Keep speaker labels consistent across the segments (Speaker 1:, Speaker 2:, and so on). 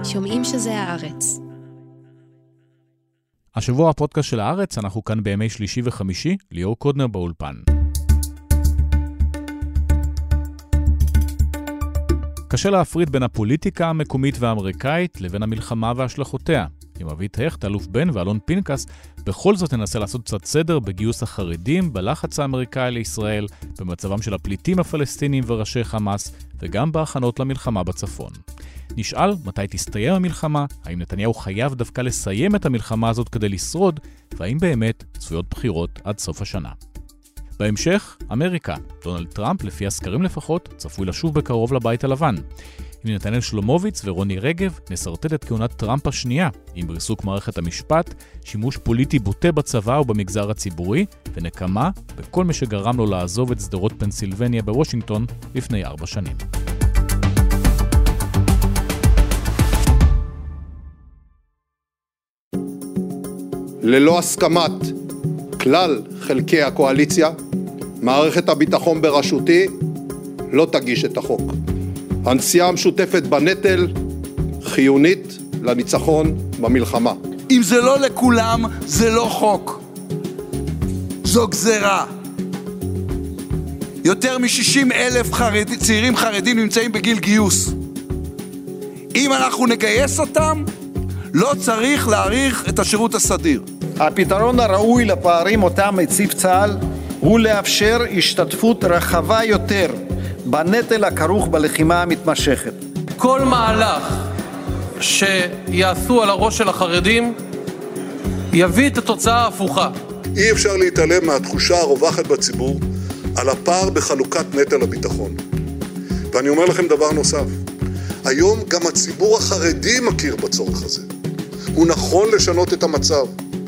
Speaker 1: שומעים שזה הארץ.
Speaker 2: השבוע הפודקאסט של הארץ, אנחנו כאן בימי שלישי וחמישי, ליאור קודנר באולפן. קשה להפריד בין הפוליטיקה המקומית והאמריקאית לבין המלחמה והשלכותיה. עם אבית הכט, אלוף בן ואלון פינקס, בכל זאת ננסה לעשות קצת סדר בגיוס החרדים, בלחץ האמריקאי לישראל, במצבם של הפליטים הפלסטינים וראשי חמאס, וגם בהכנות למלחמה בצפון. נשאל מתי תסתיים המלחמה, האם נתניהו חייב דווקא לסיים את המלחמה הזאת כדי לשרוד, והאם באמת צפויות בחירות עד סוף השנה. בהמשך, אמריקה. דונלד טראמפ, לפי הסקרים לפחות, צפוי לשוב בקרוב לבית הלבן. עם נתנאל שלומוביץ ורוני רגב נסרטט את כהונת טראמפ השנייה, עם ריסוק מערכת המשפט, שימוש פוליטי בוטה בצבא ובמגזר הציבורי, ונקמה בכל מי שגרם לו לעזוב את שדרות פנסילבניה בוושינגטון לפני 4 שנים.
Speaker 3: ללא הסכמת כלל חלקי הקואליציה, מערכת הביטחון בראשותי לא תגיש את החוק. הנשיאה המשותפת בנטל חיונית לניצחון במלחמה.
Speaker 4: אם זה לא לכולם, זה לא חוק. זו גזרה. יותר מ-60,000 צעירים חרדים נמצאים בגיל גיוס. אם אנחנו נגייס אותם, לא צריך להאריך את השירות הסדיר.
Speaker 5: הפתרון הראוי לפערים אותם מציב צה"ל הוא לאפשר השתתפות רחבה יותר בנטל הכרוך בלחימה המתמשכת.
Speaker 6: כל מהלך שיעשו על הראש של החרדים יביא את התוצאה ההפוכה.
Speaker 7: אי אפשר להתעלם מהתחושה הרווחת בציבור על הפער בחלוקת נטל הביטחון. ואני אומר לכם דבר נוסף, היום גם הציבור החרדי מכיר בצורך הזה. הוא נכון לשנות את המצב.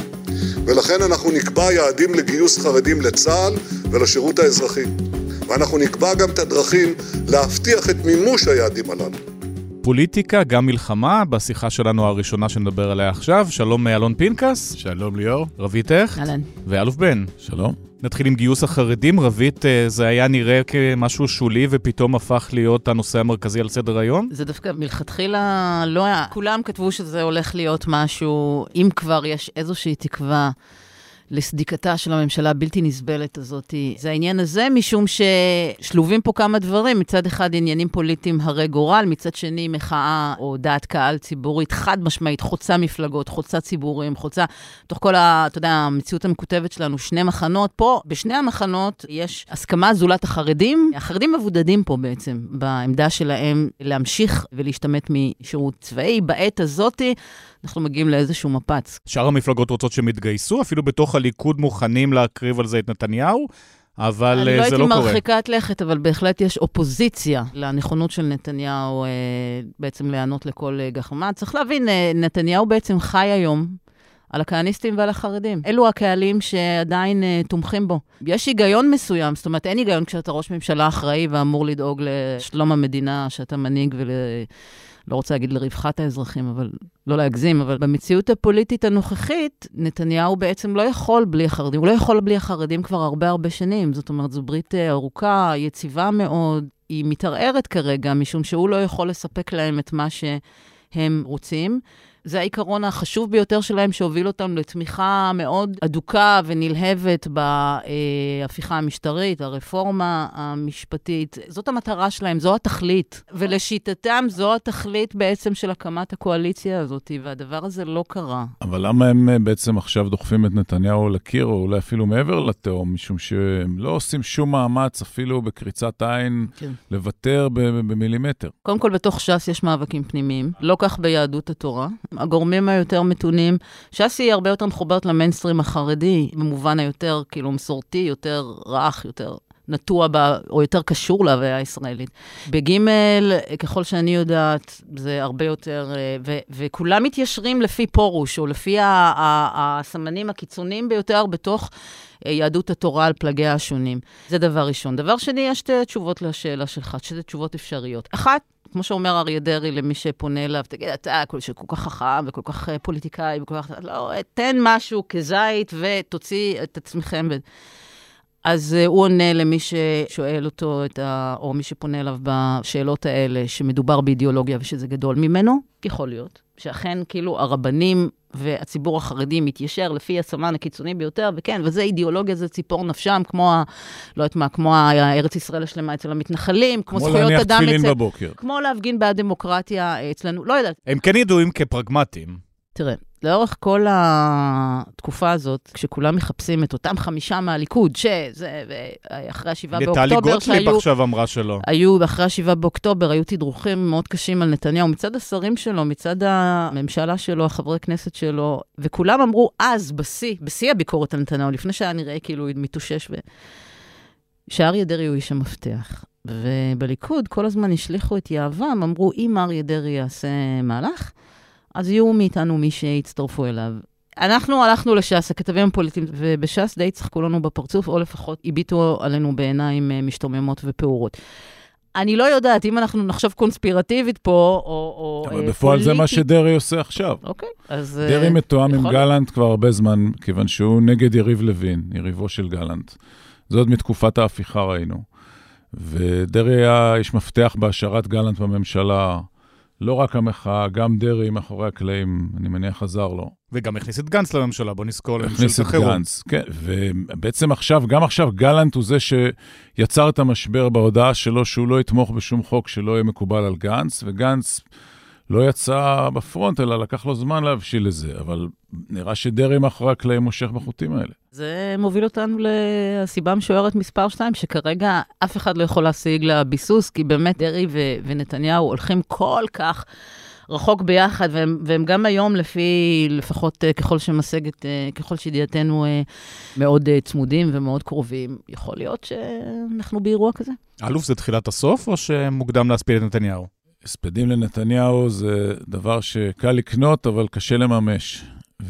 Speaker 7: ולכן אנחנו נקבע יעדים לגיוס חרדים לצה"ל ולשירות האזרחי. ואנחנו נקבע גם את הדרכים להבטיח את מימוש היעדים הללו.
Speaker 2: פוליטיקה, גם מלחמה, בשיחה שלנו הראשונה שנדבר עליה עכשיו. שלום אלון פינקס.
Speaker 8: שלום ליאור.
Speaker 2: רבית הכט.
Speaker 1: אהלן.
Speaker 2: ואלוף בן.
Speaker 8: שלום.
Speaker 2: נתחיל עם גיוס החרדים. רבית, זה היה נראה כמשהו שולי ופתאום הפך להיות הנושא המרכזי על סדר היום?
Speaker 9: זה דווקא מלכתחילה לא היה. כולם כתבו שזה הולך להיות משהו, אם כבר יש איזושהי תקווה לסדיקתה של הממשלה הבלתי נסבלת הזאת. זה העניין הזה, משום ששלובים פה כמה דברים. מצד אחד עניינים פוליטיים הרי גורל, מצד שני מחאה או דעת קהל ציבורית חד משמעית, חוצה מפלגות, חוצה ציבורים, חוצה, תוך כל המציאות המכותבת שלנו, 2 מחנות. פה, בשני המחנות, יש הסכמה זולת החרדים. החרדים מבודדים פה בעצם, בעמדה שלהם להמשיך ולהשתמט משירות צבאי. בעת הזאת, אנחנו מגיעים לאיזשהו מפץ.
Speaker 2: שאר המפלגות רוצות שמתגייסו, אפילו בתוך הליכוד מוכנים להקריב על זה את נתניהו, אבל זה לא קורה. אני לא הייתי
Speaker 9: מרחיקת לכת, אבל בהחלט יש אופוזיציה לנכונות של נתניהו בעצם לענות לכל גחמה. צריך להבין, נתניהו בעצם חי היום על הכהניסטים ועל החרדים. אלו הקהלים שעדיין תומכים בו. יש היגיון מסוים, זאת אומרת, אין היגיון כשאתה ראש ממשלה אחראי ואמור לדאוג לשלום המדינה שאתה מנהיג לא רוצה להגיד לרווחת האזרחים, אבל לא להגזים, אבל במציאות הפוליטית הנוכחית, נתניהו בעצם לא יכול בלי החרדים. הוא לא יכול בלי החרדים כבר הרבה שנים. זאת אומרת, זו ברית ארוכה, יציבה מאוד. היא מתערערת כרגע, משום שהוא לא יכול לספק להם את מה שהם רוצים. זה העיקרון החשוב ביותר שלהם, שהוביל אותם לתמיכה מאוד אדוקה ונלהבת בהפיכה המשטרית, הרפורמה המשפטית. זאת המטרה שלהם, זו התכלית. ולשיטתם, זו התכלית בעצם של הקמת הקואליציה הזאת, והדבר הזה לא קרה.
Speaker 8: אבל למה הם בעצם עכשיו דוחפים את נתניהו לקיר, או אולי אפילו מעבר לתהום, משום שהם לא עושים שום מאמץ, אפילו בקריצת עין, כן. לוותר במילימטר?
Speaker 9: קודם כל, בתוך ש"ס יש מאבקים פנימיים, לא כך ביהדות התורה. הגורמים היותר מתונים, ש"ס היא הרבה יותר מחוברת למיינסטרים החרדי, במובן היותר כאילו מסורתי, יותר רך, יותר נטוע בה, או יותר קשור להוויה הישראלית. בגימל, ככל שאני יודעת, זה הרבה יותר, וכולם מתיישרים לפי פורוש, או לפי הסמנים הקיצוניים ביותר בתוך יהדות התורה על פלגיה השונים. זה דבר ראשון. דבר שני, יש 2 תשובות לשאלה שלך, 2 תשובות אפשריות. אחת, כמו שאומר אריה דרעי למי שפונה אליו, תגיד, אתה שכל כך חכם וכל כך פוליטיקאי, וכל כך, לא, תן משהו כזית ותוציא את עצמכם. אז הוא עונה למי ששואל אותו, או מי שפונה אליו בשאלות האלה, שמדובר באידיאולוגיה ושזה גדול ממנו, יכול להיות. שאכן כאילו הרבנים והציבור החרדי מתיישר לפי הסמן הקיצוני ביותר, וכן, וזה אידיאולוגיה, זה ציפור נפשם, כמו, לא יודעת מה, כמו הארץ ישראל השלמה אצל המתנחלים, כמו זכויות אדם כמו להפגין בעד דמוקרטיה אצלנו, לא יודעת.
Speaker 2: הם כן ידועים כפרגמטיים.
Speaker 9: תראה, לאורך כל התקופה הזאת, כשכולם מחפשים את אותם 5 מהליכוד, שזה אחרי 7 באוקטובר,
Speaker 2: טלי גוטליב עכשיו אמרה שלא.
Speaker 9: אחרי 7 באוקטובר, היו תדרוכים מאוד קשים על נתניהו, מצד השרים שלו, מצד הממשלה שלו, החברי כנסת שלו, וכולם אמרו אז, בשיא הביקורת על נתניהו, לפני שהיה נראה כאילו הוא מתאושש, שאריה דרעי הוא איש המפתח. ובליכוד כל הזמן השליחו את יהבם, אמרו, אם אריה דרעי יעשה מהלך, אז יהיו מאיתנו מי שיצטרפו אליו. אנחנו הלכנו לש"ס, הכתבים הפוליטיים, ובש"ס די צחקו לנו בפרצוף, או לפחות הביטו עלינו בעיניים משתוממות ופעורות. אני לא יודעת, אם אנחנו נחשוב קונספירטיבית פה, או
Speaker 8: אבל בפועל זה מה שדרעי עושה עכשיו.
Speaker 9: אוקיי, אז
Speaker 8: דרעי מתואם עם גלנט כבר הרבה זמן, כיוון שהוא נגד יריב לוין, יריבו של גלנט. זאת מתקופת ההפיכה ראינו. ודרעי היה איש מפתח בהשארת גלנט בממשלה, לא רק המחאה, גם דרעי מאחורי הקלעים, אני מניח עזר לו.
Speaker 2: וגם הכניס את גנץ לממשלה, בוא נזכור.
Speaker 8: הכניס את גנץ, כן. ובעצם עכשיו, גם עכשיו, גלנט הוא זה שיצר את המשבר בהודעה שלו, שהוא לא יתמוך בשום חוק שלא יהיה מקובל על גנץ, וגנץ לא יצא בפרונט, אלא לקח לו זמן להבשיל לזה, אבל נראה שדרעי מאחורי הקלעים מושך בחוטים האלה.
Speaker 9: זה מוביל אותנו לסיבה משוערת מספר 2, שכרגע אף אחד לא יכול להשיג לה ביסוס, כי באמת דרעי ונתניהו הולכים כל כך רחוק ביחד, והם גם היום לפחות ככל שמשגת, ככל שידיעתנו מאוד צמודים ומאוד קרובים, יכול להיות שאנחנו באירוע כזה.
Speaker 2: אלוף, זה תחילת הסוף או שמוקדם להספיד את נתניהו?
Speaker 8: הספדים לנתניהו זה דבר שקל לקנות, אבל קשה לממש.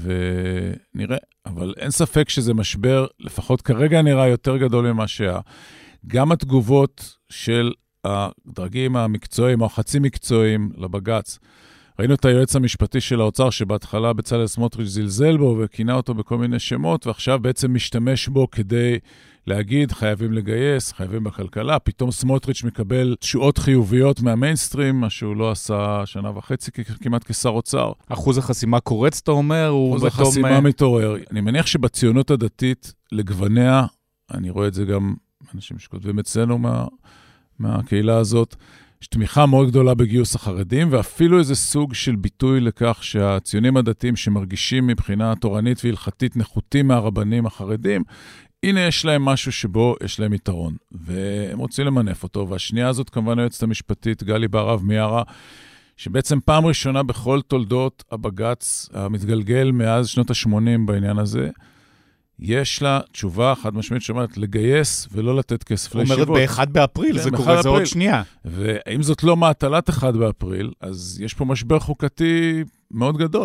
Speaker 8: ונראה, אבל אין ספק שזה משבר, לפחות כרגע נראה יותר גדול ממה שהיה. גם התגובות של הדרגים המקצועיים או החצי מקצועיים לבגץ, ראינו את היועץ המשפטי של האוצר, שבהתחלה בצלאל סמוטריץ' זלזל בו וכינה אותו בכל מיני שמות, ועכשיו בעצם משתמש בו כדי להגיד, חייבים לגייס, חייבים בכלכלה. פתאום סמוטריץ' מקבל תשואות חיוביות מהמיינסטרים, מה שהוא לא עשה 1.5 שנה כמעט כשר אוצר.
Speaker 2: אחוז החסימה קורץ, אתה אומר?
Speaker 8: אחוז החסימה מתעורר. אני מניח שבציונות הדתית, לגווניה, אני רואה את זה גם אנשים שכותבים אצלנו מהקהילה הזאת, יש תמיכה מאוד גדולה בגיוס החרדים, ואפילו איזה סוג של ביטוי לכך שהציונים הדתיים שמרגישים מבחינה תורנית והלכתית נחותים מהרבנים החרדים, הנה יש להם משהו שבו יש להם יתרון, והם רוצים למנף אותו. והשנייה הזאת כמובן היועצת המשפטית גלי בהרב מיארה, שבעצם פעם ראשונה בכל תולדות הבגץ המתגלגל מאז שנות ה-80 בעניין הזה, יש לה תשובה חד משמעית שאומרת לגייס ולא לתת כסף לישיבות.
Speaker 2: אומרת ב-1 באפריל, זה קורה, זה עוד שנייה.
Speaker 8: ואם זאת לא מעטלת 1 באפריל, אז יש פה משבר חוקתי מאוד גדול.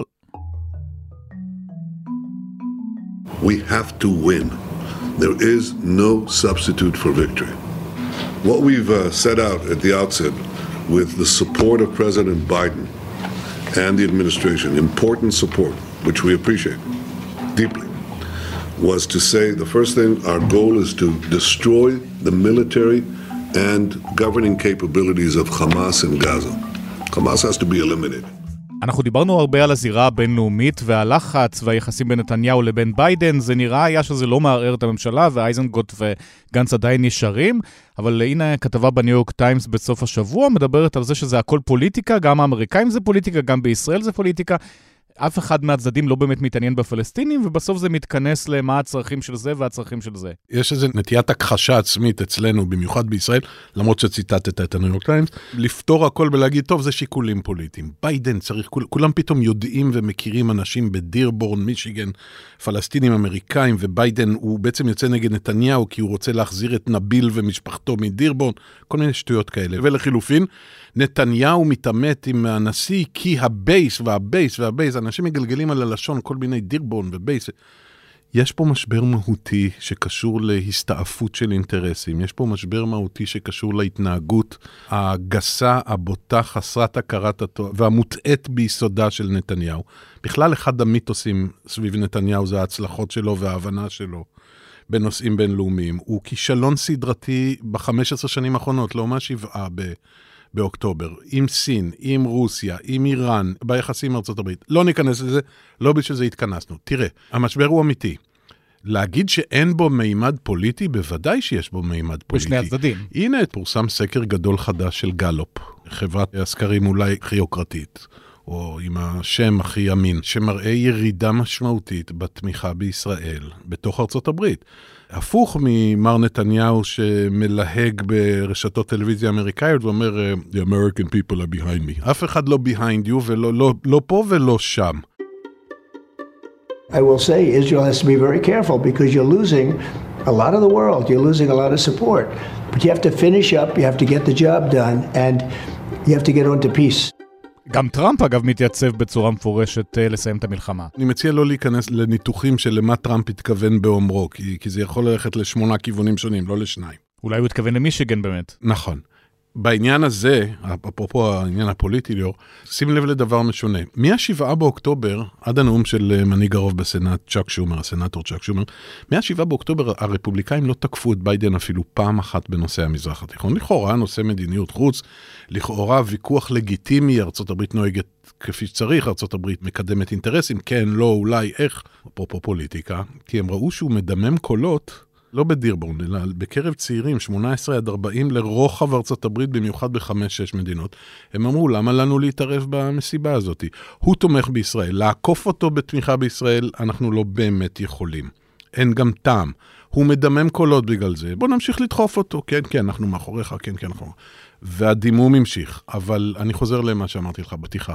Speaker 7: We have to win. There is no substitute for victory. What we've set out at the outset with the support of President Biden and the administration, important support, which we appreciate deeply, was to say the first thing, our goal is to destroy the military and governing capabilities of Hamas in Gaza. Hamas has to be eliminated.
Speaker 2: אנחנו דיברנו הרבה על הזירה הבינלאומית והלחץ והיחסים בין נתניהו לבין ביידן. זה נראה היה שזה לא מערער את הממשלה, ואייזנגוט וגנץ עדיין נשארים, אבל הנה כתבה בניו יורק טיימס בסוף השבוע מדברת על זה שזה הכל פוליטיקה, גם האמריקאים זה פוליטיקה, גם בישראל זה פוליטיקה. אף אחד מהצדדים לא באמת מתעניין בפלסטינים, ובסוף זה מתכנס למה הצרכים של זה והצרכים של זה.
Speaker 1: יש איזו נטיית הכחשה עצמית אצלנו, במיוחד בישראל, למרות שציטטת את הניו יורק טיימס, לפתור הכל ולהגיד, טוב, זה שיקולים פוליטיים. ביידן צריך, כולם פתאום יודעים ומכירים אנשים בדירבורן, מישיגן, פלסטינים אמריקאים, וביידן הוא בעצם יוצא נגד נתניהו, כי הוא רוצה להחזיר את נביל ומשפחתו מדירבורן, כל מיני שטויות כאלה. ולחילופין, נתניהו מתעמת עם הנשיא, כי הבייס והבייס והבייס, אנשים מגלגלים על הלשון כל מיני דירבון ובייס. יש פה משבר מהותי שקשור להסתעפות של אינטרסים, יש פה משבר מהותי שקשור להתנהגות הגסה, הבוטה, חסרת הכרת הטוב, והמוטעת ביסודה של נתניהו. בכלל אחד המיתוסים סביב נתניהו זה ההצלחות שלו וההבנה שלו. בנושאים בינלאומיים. הוא כישלון סדרתי ב-15 שנים האחרונות, לא מה7 באוקטובר, עם סין, עם רוסיה, עם איראן, ביחסים עם ארצות הברית. לא ניכנס לזה, לא בשביל זה התכנסנו. תראה, המשבר הוא אמיתי. להגיד שאין בו מימד פוליטי, בוודאי שיש בו מימד פוליטי.
Speaker 2: בשני הצדדים.
Speaker 1: הנה, פורסם סקר גדול חדש של גלופ, חברת הסקרים אולי הכי יוקרתית, או עם השם הכי אמין, שמראה ירידה משמעותית בתמיכה בישראל, בתוך ארצות הברית. הפוך ממר נתניהו שמלהג ברשתות טלוויזיה אמריקאיות, ואומר, The American people are behind me. אף אחד לא behind you, ולא פה ולא שם.
Speaker 10: I will say Israel has to be very careful because you're losing a lot of the world. You're losing a lot of support. But you have to finish up, you have to get the job done, and you have to get on to peace.
Speaker 2: גם טראמפ אגב מתייצב בצורה מפורשת לסיים את המלחמה.
Speaker 1: אני מציע לא להיכנס לניתוחים של למה טראמפ התכוון באומרו, כי זה יכול ללכת ל8 כיוונים שונים, לא ל2.
Speaker 2: אולי הוא התכוון למישיגן באמת.
Speaker 1: נכון. בעניין הזה, אפרופו העניין הפוליטי, ליאור, שים לב לדבר משונה. מ-7 באוקטובר, עד הנאום של מנהיג הרוב בסנאט, צ'אק שומר, הסנאטור צ'אק שומר, מ-7 באוקטובר הרפובליקאים לא תקפו את ביידן אפילו פעם אחת בנושא המזרח התיכון. לכאורה, נושא מדיניות חוץ, לכאורה ויכוח לגיטימי, ארצות הברית נוהגת כפי שצריך, ארצות הברית מקדמת אינטרסים, כן, לא, אולי, איך, אפרופו פוליטיקה, כי הם ראו שהוא מדמם קולות, לא בדירבורן, אלא בקרב צעירים, 18 עד 40 לרוחב ארצות הברית, במיוחד ב5-6 מדינות. הם אמרו, למה לנו להתערב במסיבה הזאת? הוא תומך בישראל, לעקוף אותו בתמיכה בישראל, אנחנו לא באמת יכולים. אין גם טעם. הוא מדמם קולות בגלל זה. בוא נמשיך לדחוף אותו. כן, כן, אנחנו מאחוריך, כן, כן, אנחנו. והדימום המשיך. אבל אני חוזר למה שאמרתי לך בתיחה.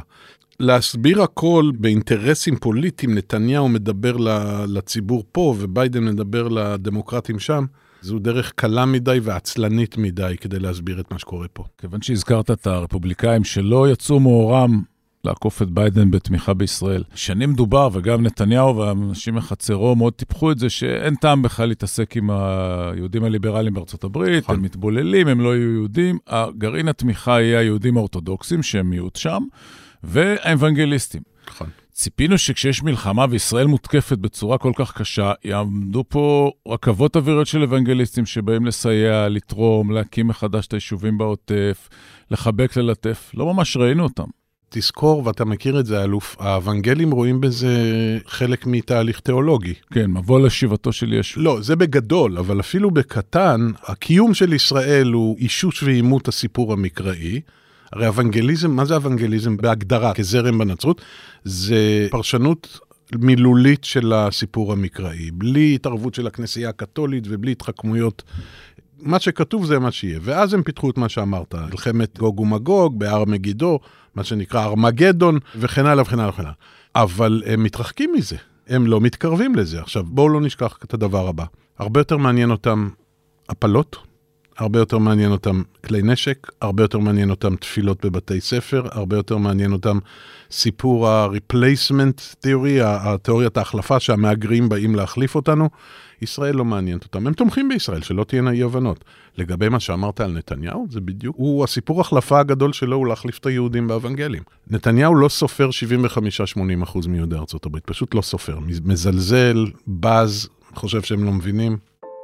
Speaker 1: להסביר הכל באינטרסים פוליטיים, נתניהו מדבר לציבור פה, וביידן מדבר לדמוקרטים שם, זו דרך קלה מדי ועצלנית מדי כדי להסביר את מה שקורה פה.
Speaker 8: כיוון שהזכרת את הרפובליקאים שלא יצאו מאורם לעקוף את ביידן בתמיכה בישראל. שנים דובר, וגם נתניהו והאנשים מחצרו מאוד טיפחו את זה, שאין טעם בכלל להתעסק עם היהודים הליברליים בארצות הברית, הם מתבוללים, הם לא יהיו יהודים, הגרעין התמיכה יהיה היהודים האורתודוקסים, שהם מיעוט שם, והאנוונגליסטים.
Speaker 1: נכון.
Speaker 8: ציפינו שכשיש מלחמה וישראל מותקפת בצורה כל כך קשה, יעמדו פה רכבות אוויריות של אוונגליסטים שבאים לסייע, לתרום, להקים מחדש את היישובים בעוטף, לחבק, ללטף. לא ממש ראינו אותם.
Speaker 1: תזכור, ואתה מכיר את זה, אלוף, האוונגלים רואים בזה חלק מתהליך תיאולוגי.
Speaker 8: כן, מבוא לשיבתו של ישו.
Speaker 1: לא, זה בגדול, אבל אפילו בקטן, הקיום של ישראל הוא אישוש ואימות הסיפור המקראי. הרי אוונגליזם, מה זה אוונגליזם? בהגדרה, כזרם בנצרות, זה פרשנות מילולית של הסיפור המקראי, בלי התערבות של הכנסייה הקתולית ובלי התחכמויות. מה שכתוב זה מה שיהיה. ואז הם פיתחו את מה שאמרת, מלחמת גוג ומגוג, בהר מגידו, מה שנקרא ארמגדון, וכן הלאה וכן הלאה וכן הלאה. אבל הם מתרחקים מזה, הם לא מתקרבים לזה. עכשיו, בואו לא נשכח את הדבר הבא. הרבה יותר מעניין אותם הפלות, הרבה יותר מעניין אותם כלי נשק, הרבה יותר מעניין אותם תפילות בבתי ספר, הרבה יותר מעניין אותם סיפור ה-replacement theory, התיאוריית ההחלפה שהמאגרים באים להחליף אותנו. ישראל לא מעניינת אותם. הם תומכים בישראל, שלא תהיינה אי הבנות. לגבי מה שאמרת על נתניהו, זה בדיוק, הוא הסיפור החלפה הגדול שלו, הוא להחליף את היהודים באוונגלים. נתניהו לא סופר 75-80% מיהודי ארצות הברית, פשוט לא סופר. מזלזל, בז, חושב שהם לא מבינים.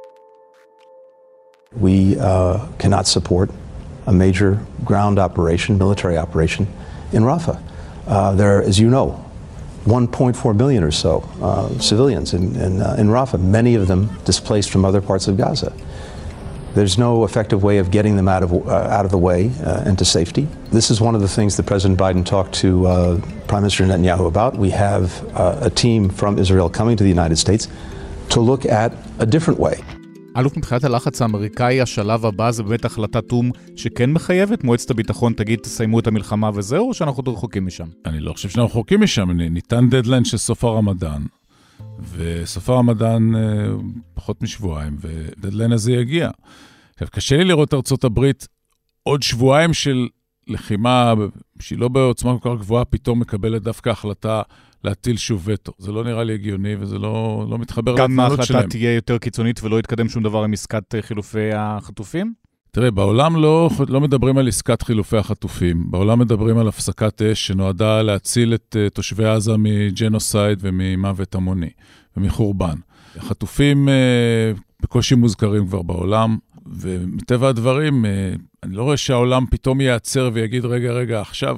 Speaker 11: We cannot support a major ground operation, military operation in Rafah. There are, as you know, 1.4 million or so civilians in Rafah, many of them displaced from other parts of Gaza. There's no effective way of getting them out of the way and to safety. This is one of the things that President Biden talked to Prime Minister Netanyahu about. We have a team from Israel coming to the United States to look at a different way.
Speaker 2: אלוף, מבחינת הלחץ האמריקאי, השלב הבא זה באמת החלטת אום שכן מחייבת, מועצת הביטחון תגיד תסיימו את המלחמה וזהו, או שאנחנו רחוקים משם?
Speaker 8: אני לא חושב שאנחנו רחוקים משם, ניתן דדליין של סוף הרמדאן, וסוף הרמדאן פחות משבועיים, ודדליין הזה יגיע. עכשיו, קשה לי לראות ארצות הברית עוד שבועיים של לחימה, שהיא לא בעוצמה כל כך גבוהה, פתאום מקבלת דווקא החלטה להטיל שוב וטו. זה לא נראה לי הגיוני, וזה לא מתחבר להתנהלות שלהם.
Speaker 2: גם ההחלטה תהיה יותר קיצונית ולא יתקדם שום דבר עם עסקת חילופי החטופים?
Speaker 8: תראה, בעולם לא מדברים על עסקת חילופי החטופים. בעולם מדברים על הפסקת אש שנועדה להציל את תושבי עזה מג'נוסייד וממוות המוני ומחורבן. החטופים בקושי מוזכרים כבר בעולם, ומטבע הדברים, אני לא רואה שהעולם פתאום ייעצר ויגיד, רגע, עכשיו,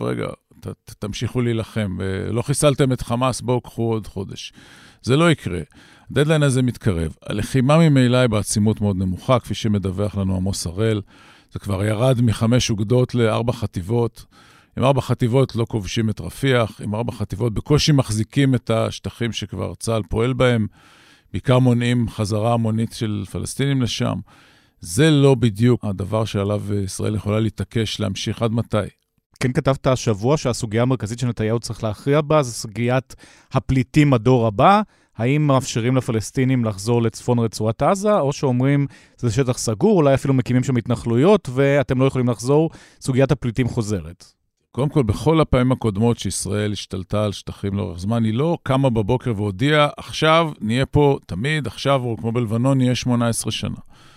Speaker 8: תמשיכו להילחם, ולא חיסלתם את חמאס, בואו קחו עוד חודש. זה לא יקרה. הדדליין הזה מתקרב. הלחימה ממילא היא בעצימות מאוד נמוכה, כפי שמדווח לנו עמוס הראל. זה כבר ירד מ5 אוגדות ל4 חטיבות. עם 4 חטיבות לא כובשים את רפיח, עם 4 חטיבות בקושי מחזיקים את השטחים שכבר צה"ל פועל בהם, בעיקר מונעים חזרה המונית של פלסטינים לשם. זה לא בדיוק הדבר שעליו ישראל יכולה להתעקש להמשיך עד מתי.
Speaker 2: כן כתבת השבוע שהסוגיה המרכזית שנתניהו צריך להכריע בה, זה סוגיית הפליטים הדור הבא, האם מאפשרים לפלסטינים לחזור לצפון רצועת עזה, או שאומרים, זה שטח סגור, אולי אפילו מקימים שם התנחלויות, ואתם לא יכולים לחזור, סוגיית הפליטים חוזרת.
Speaker 8: קודם כל, בכל הפעמים הקודמות שישראל השתלטה על שטחים לאורך זמן, היא לא קמה בבוקר והודיעה, עכשיו נהיה פה תמיד, עכשיו, או כמו בלבנון, נהיה 18 שנה.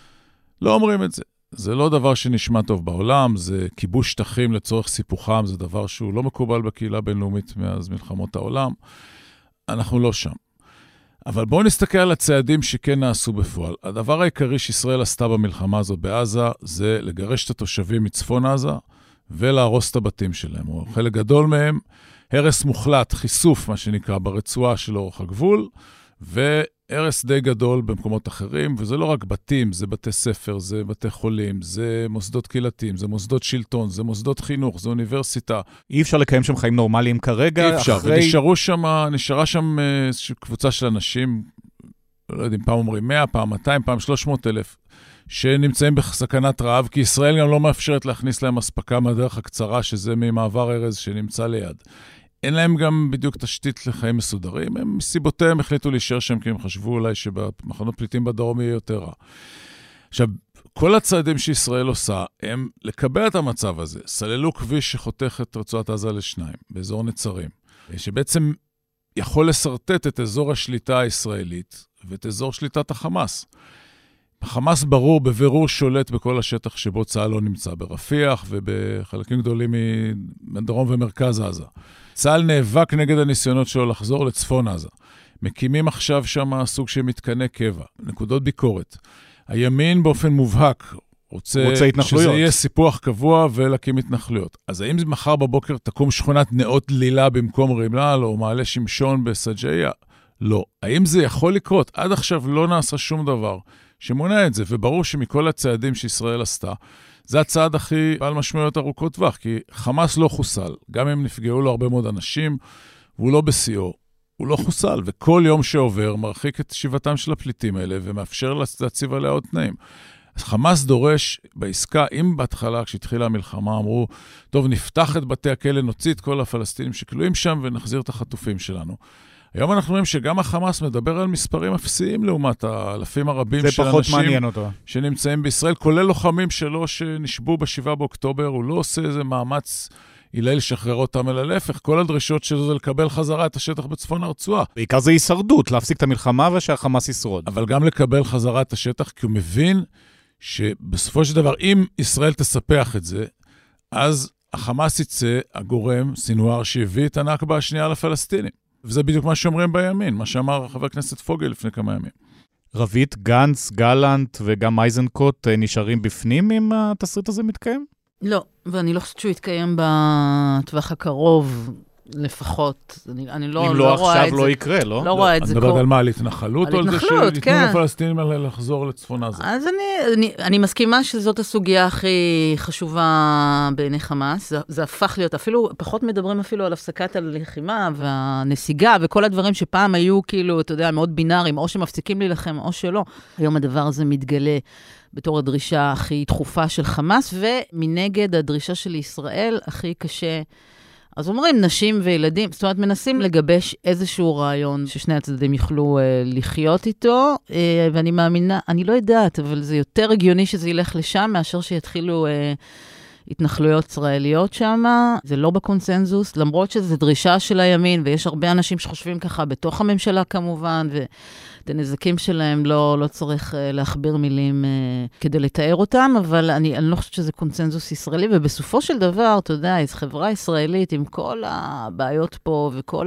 Speaker 8: לא אומרים את זה. זה לא דבר שנשמע טוב בעולם, זה כיבוש שטחים לצורך סיפוחם, זה דבר שהוא לא מקובל בקהילה בינלאומית מאז מלחמות העולם. אנחנו לא שם. אבל בואו נסתכל על הצעדים שכן נעשו בפועל. הדבר העיקרי שישראל עשתה במלחמה הזו בעזה, זה לגרש את התושבים מצפון עזה, ולהרוס את הבתים שלהם. או חלק גדול מהם, הרס מוחלט, חיסוף, מה שנקרא, ברצועה של אורך הגבול, והרס די גדול במקומות אחרים, וזה לא רק בתים, זה בתי ספר, זה בתי חולים, זה מוסדות קהילתיים, זה מוסדות שלטון, זה מוסדות חינוך, זה אוניברסיטה.
Speaker 2: אי אפשר לקיים שם חיים נורמליים כרגע.
Speaker 8: אי אפשר, ונשארה שם קבוצה של אנשים, לא יודעים, פעם אומרים 100, פעם 200, פעם 300 אלף, שנמצאים בסכנת רעב, כי ישראל גם לא מאפשרת להכניס להם הספקה מהדרך הקצרה, שזה ממעבר ארז שנמצא ליד. אין להם גם בדיוק תשתית לחיים מסודרים, הם מסיבותיהם החליטו להישאר שם, כי הם חשבו אולי שבמחנות פליטים בדרום יהיה יותר רע. עכשיו, כל הצעדים שישראל עושה, הם לקבל את המצב הזה, סללו כביש שחותך את רצועת עזה לשניים, באזור נצרים, שבעצם יכול לסרטט את אזור השליטה הישראלית, ואת אזור שליטת החמאס. החמאס בבירור שולט בכל השטח שבו צה"ל לא נמצא, ברפיח ובחלקים גדולים מדרום ומרכז עזה. צה"ל נאבק נגד הניסיונות שלו לחזור לצפון עזה. מקימים עכשיו שם סוג של מתקני קבע, נקודות ביקורת. הימין באופן מובהק רוצה שזה יהיה סיפוח קבוע ולהקים התנחלויות. אז האם מחר בבוקר תקום שכונת נאות דלילה במקום רימלל או מעלה שמשון בסג'איה? לא. האם זה יכול לקרות? עד עכשיו לא נעשה שום דבר שמונע את זה, וברור שמכל הצעדים שישראל עשתה, זה הצעד הכי בעל משמעויות ארוכות טווח, כי חמאס לא חוסל, גם אם נפגעו לו הרבה מאוד אנשים, והוא לא בשיאו, הוא לא חוסל, וכל יום שעובר מרחיק את שיבתם של הפליטים האלה, ומאפשר להציב עליה עוד תנאים. אז חמאס דורש בעסקה, אם בהתחלה, כשהתחילה המלחמה, אמרו, טוב, נפתח את בתי הכלא, נוציא את כל הפלסטינים שכלואים שם, ונחזיר את החטופים שלנו. היום אנחנו רואים שגם החמאס מדבר על מספרים אפסיים לעומת האלפים הרבים של אנשים שנמצאים בישראל, כולל לוחמים שלו שנשבו ב7 באוקטובר, הוא לא עושה איזה מאמץ אילי לשחרר אותם אל הלפך, כל הדרישות שלו זה לקבל חזרה את השטח בצפון הרצועה.
Speaker 2: בעיקר זה הישרדות, להפסיק את המלחמה ושהחמאס ישרוד.
Speaker 8: אבל גם לקבל חזרה את השטח, כי הוא מבין שבסופו של דבר, אם ישראל תספח את זה, אז החמאס יצא הגורם, סינואר שהביא את הנכבה השנייה לפלסטינים. וזה בדיוק מה שאומרים בימין, מה שאמר חבר הכנסת פוגל לפני כמה ימים.
Speaker 2: רבית, גנץ, גלנט וגם אייזנקוט נשארים בפנים אם התסריט הזה מתקיים?
Speaker 9: לא, ואני לא חושבת שהוא יתקיים בטווח הקרוב לפחות. אני לא רואה את זה.
Speaker 2: אם לא עכשיו לא יקרה, לא?
Speaker 9: לא רואה את זה.
Speaker 8: אני מדברת על מה, על התנחלות?
Speaker 9: על התנחלות, כן.
Speaker 8: ייתנו לפלסטינים לחזור לצפון עזה.
Speaker 9: אז אני מסכימה שזאת הסוגיה הכי חשובה בעיני חמאס. זה הפך להיות, אפילו, פחות מדברים אפילו על הפסקת הלחימה והנסיגה וכל הדברים שפעם היו כאילו, אתה יודע, מאוד בינאריים, או שמפסיקים להילחם או שלא. היום הדבר הזה מתגלה בתור הדרישה הכי דחופה של חמאס, ומנגד הדרישה של ישראל הכי קשה. אז אומרים נשים וילדים, זאת אומרת, מנסים לגבש איזשהו רעיון ששני הצדדים יוכלו לחיות איתו, ואני מאמינה, אני לא יודעת, אבל זה יותר הגיוני שזה ילך לשם, מאשר שיתחילו התנחלויות ישראליות שם, זה לא בקונסנזוס, למרות שזו דרישה של הימין, ויש הרבה אנשים שחושבים ככה בתוך הממשלה כמובן, ואת הנזקים שלהם לא צריך להכביר מילים כדי לתאר אותם, אבל אני לא חושבת שזה קונסנזוס ישראלי, ובסופו של דבר, אתה יודע, חברה ישראלית עם כל הבעיות פה, וכל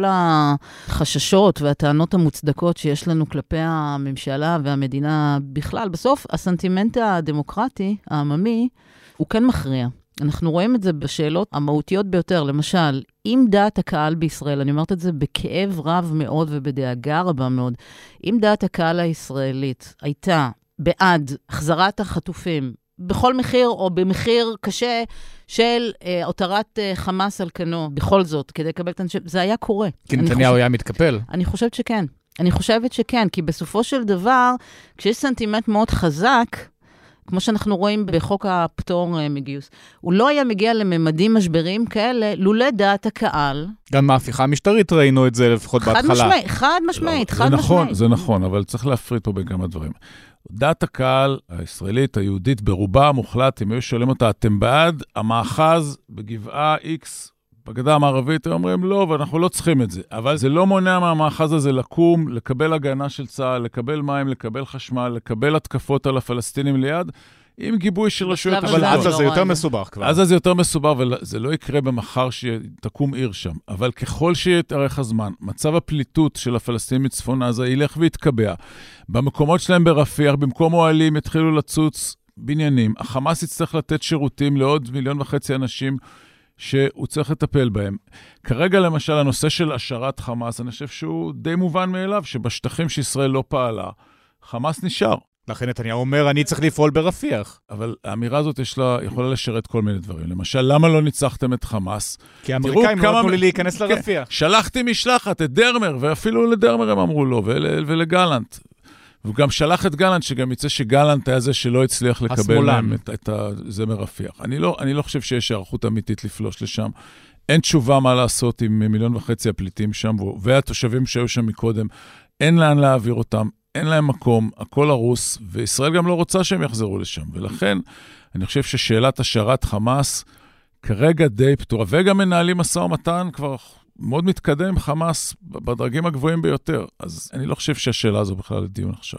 Speaker 9: החששות והטענות המוצדקות שיש לנו כלפי הממשלה והמדינה בכלל, בסוף הסנטימנט הדמוקרטי, העממי, הוא כן מכריע. אנחנו רואים את זה בשאלות המהותיות ביותר, למשל, אם דעת הקהל בישראל, אני אומרת את זה בכאב רב מאוד ובדאגה רבה מאוד, אם דעת הקהל הישראלית הייתה בעד החזרת החטופים, בכל מחיר או במחיר קשה של הותרת חמאס על כנו, בכל זאת, כדי לקבל את הנשם, זה היה קורה.
Speaker 2: כי נתניהו היה מתקפל.
Speaker 9: אני חושבת שכן. אני חושבת שכן, כי בסופו של דבר, כשיש סנטימנט מאוד חזק, כמו שאנחנו רואים בחוק הפטור מגיוס, הוא לא היה מגיע לממדים משבריים כאלה, לולא דעת הקהל.
Speaker 2: גם מההפיכה המשטרית ראינו את זה לפחות בהתחלה.
Speaker 9: חד משמעית.
Speaker 8: זה נכון, אבל צריך להפריד פה בכמה דברים. דעת הקהל הישראלית, היהודית, ברובה המוחלט, אם היו שואלים אותה, אתם בעד המאחז בגבעה X בגדה המערבית, הם אומרים לא, ואנחנו לא צריכים את זה. אבל זה לא מונע מהמאחז הזה לקום, לקבל הגנה של צה"ל, לקבל מים, לקבל חשמל, לקבל התקפות על הפלסטינים ליד, עם גיבוי של רשויות.
Speaker 2: אבל עזה זה יותר מסובך כבר.
Speaker 8: עזה זה יותר מסובך, וזה לא יקרה במחר שתקום עיר שם. אבל ככל שיתארך הזמן, מצב הפליטות של הפלסטינים מצפון עזה ילך ויתקבע. במקומות שלהם ברפיח, במקום אוהלים, יתחילו לצוץ בניינים. החמאס יצטרך לתת שירותים לעוד 1.5 מיליון אנשים, שהוא צריך לטפל בהם. כרגע למשל הנושא של השארת חמאס, אני חושב שהוא די מובן מאליו, שבשטחים שישראל לא פעלה, חמאס נשאר.
Speaker 2: לכן נתניהו אומר, אני צריך לפעול ברפיח.
Speaker 8: אבל האמירה הזאת יכולה לשרת כל מיני דברים. למשל, למה לא ניצחתם את חמאס?
Speaker 2: כי האמריקאים לא נתנו לי להיכנס לרפיח.
Speaker 8: שלחתי משלחת את דרמר, ואפילו לדרמר הם אמרו לו, ולגלנט. והוא גם שלח את גלנט, שגם יצא שגלנט היה זה שלא הצליח לקבל מהם את זה מרפיח. אני לא חושב שיש הערכות אמיתית לפלוש לשם. אין תשובה מה לעשות עם 1.5 מיליון הפליטים שם, והתושבים שהיו שם מקודם, אין לאן להעביר אותם, אין להם מקום, הכל הרוס, וישראל גם לא רוצה שהם יחזרו לשם. ולכן, אני חושב ששאלת השארת חמאס, כרגע די פתורה, וגם מנהלים משא ומתן כבר מאוד מתקדם חמאס בדרגים הגבוהים ביותר. אז אני לא חושב שהשאלה הזו בכלל לדיון עכשיו.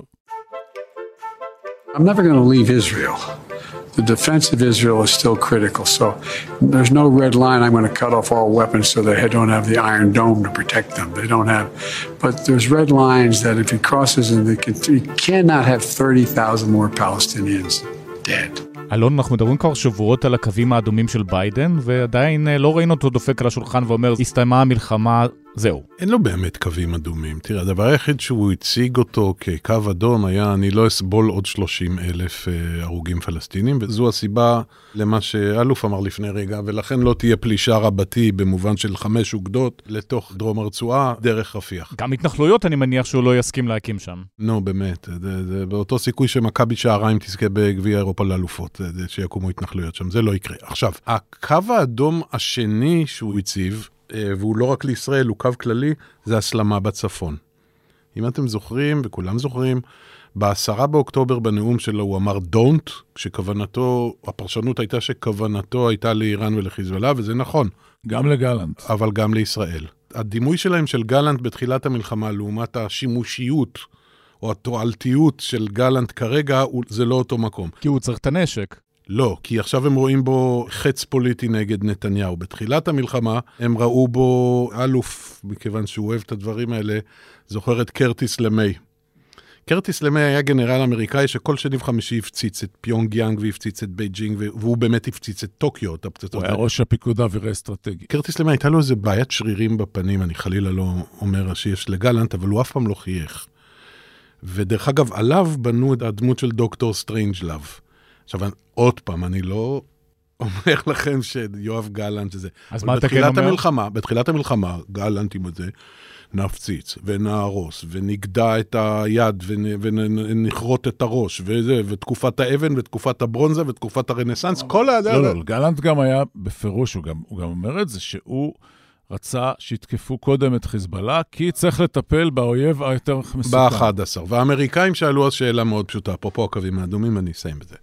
Speaker 12: I'm never going to leave Israel. The defense of Israel is still critical. So there's no red line. I'm going to cut off all weapons so they don't have the Iron Dome to protect them. They don't have. But there's red lines that if it crosses, you cannot have 30,000 more Palestinians dead.
Speaker 2: אלון, אנחנו מדברים כבר שבועות על הקווים האדומים של ביידן, ועדיין לא ראינו אותו דופק על השולחן ואומר, הסתיימה המלחמה, זהו.
Speaker 1: אין לו באמת קווים אדומים. תראה, הדבר היחיד שהוא הציג אותו כקו אדום היה, אני לא אסבול עוד 30,000 הרוגים פלסטינים, וזו הסיבה למה שאלוף אמר לפני רגע, ולכן לא תהיה פלישה רבתי במובן של 5 אוגדות לתוך דרום הרצועה, דרך רפיח.
Speaker 2: גם התנחלויות אני מניח שהוא לא יסכים להקים שם.
Speaker 1: נו, באמת. זה באותו סיכוי שמכבי שעריים תזכה בגביע אירופה לאלופות, שיקומו התנחלויות שם. זה לא יקרה. עכשיו, הקו האדום השני שהוא הציב, והוא לא רק לישראל, הוא קו כללי, זה הסלמה בצפון. אם אתם זוכרים, וכולם זוכרים, ב10 באוקטובר בנאום שלו הוא אמר don't, כשכוונתו, הפרשנות הייתה שכוונתו הייתה לאיראן ולחיזבאללה, וזה נכון.
Speaker 8: גם לגלנט.
Speaker 1: אבל גם לישראל. הדימוי שלהם של גלנט בתחילת המלחמה, לעומת השימושיות, או התועלתיות של גלנט כרגע, זה לא אותו מקום.
Speaker 2: כי הוא צריך את הנשק.
Speaker 1: לא, כי עכשיו הם רואים בו חץ פוליטי נגד נתניהו. בתחילת המלחמה הם ראו בו אלוף, מכיוון שהוא אוהב את הדברים האלה, זוכר את קרטיס למי. קרטיס למי היה גנרל אמריקאי שכל שני וחמישי הפציץ את פיונג יאנג והפציץ את בייג'ינג, והוא באמת הפציץ את טוקיו.
Speaker 8: הוא היה ראש הפיקוד האווירי אסטרטגי.
Speaker 1: קרטיס למי הייתה לו איזה בעיית שרירים בפנים, אני חלילה לא אומר שיש לגלנט, אבל הוא אף פעם לא חייך. ודרך אגב, עליו בנו את הדמות של דוקטור סטרנג'לאב. עכשיו, עוד פעם, אני לא אומר לכם שיואב גלנט שזה.
Speaker 2: אז מה אתה כן אומר?
Speaker 1: בתחילת המלחמה, גלנט עם זה, נפציץ ונהרוס, ונגדע את היד, ונחרוט את הראש, ותקופת האבן, ותקופת הברונזה, ותקופת הרנסנס, כל
Speaker 8: לא, גלנט גם היה בפירוש, הוא גם אומר את זה, שהוא רצה שיתקפו קודם את חיזבאללה, כי צריך לטפל באויב היותר מסוכן.
Speaker 1: ב-11. והאמריקאים שאלו אז שאלה מאוד פשוטה, אפרופו הקווים האדומים, אני אסיים בזה.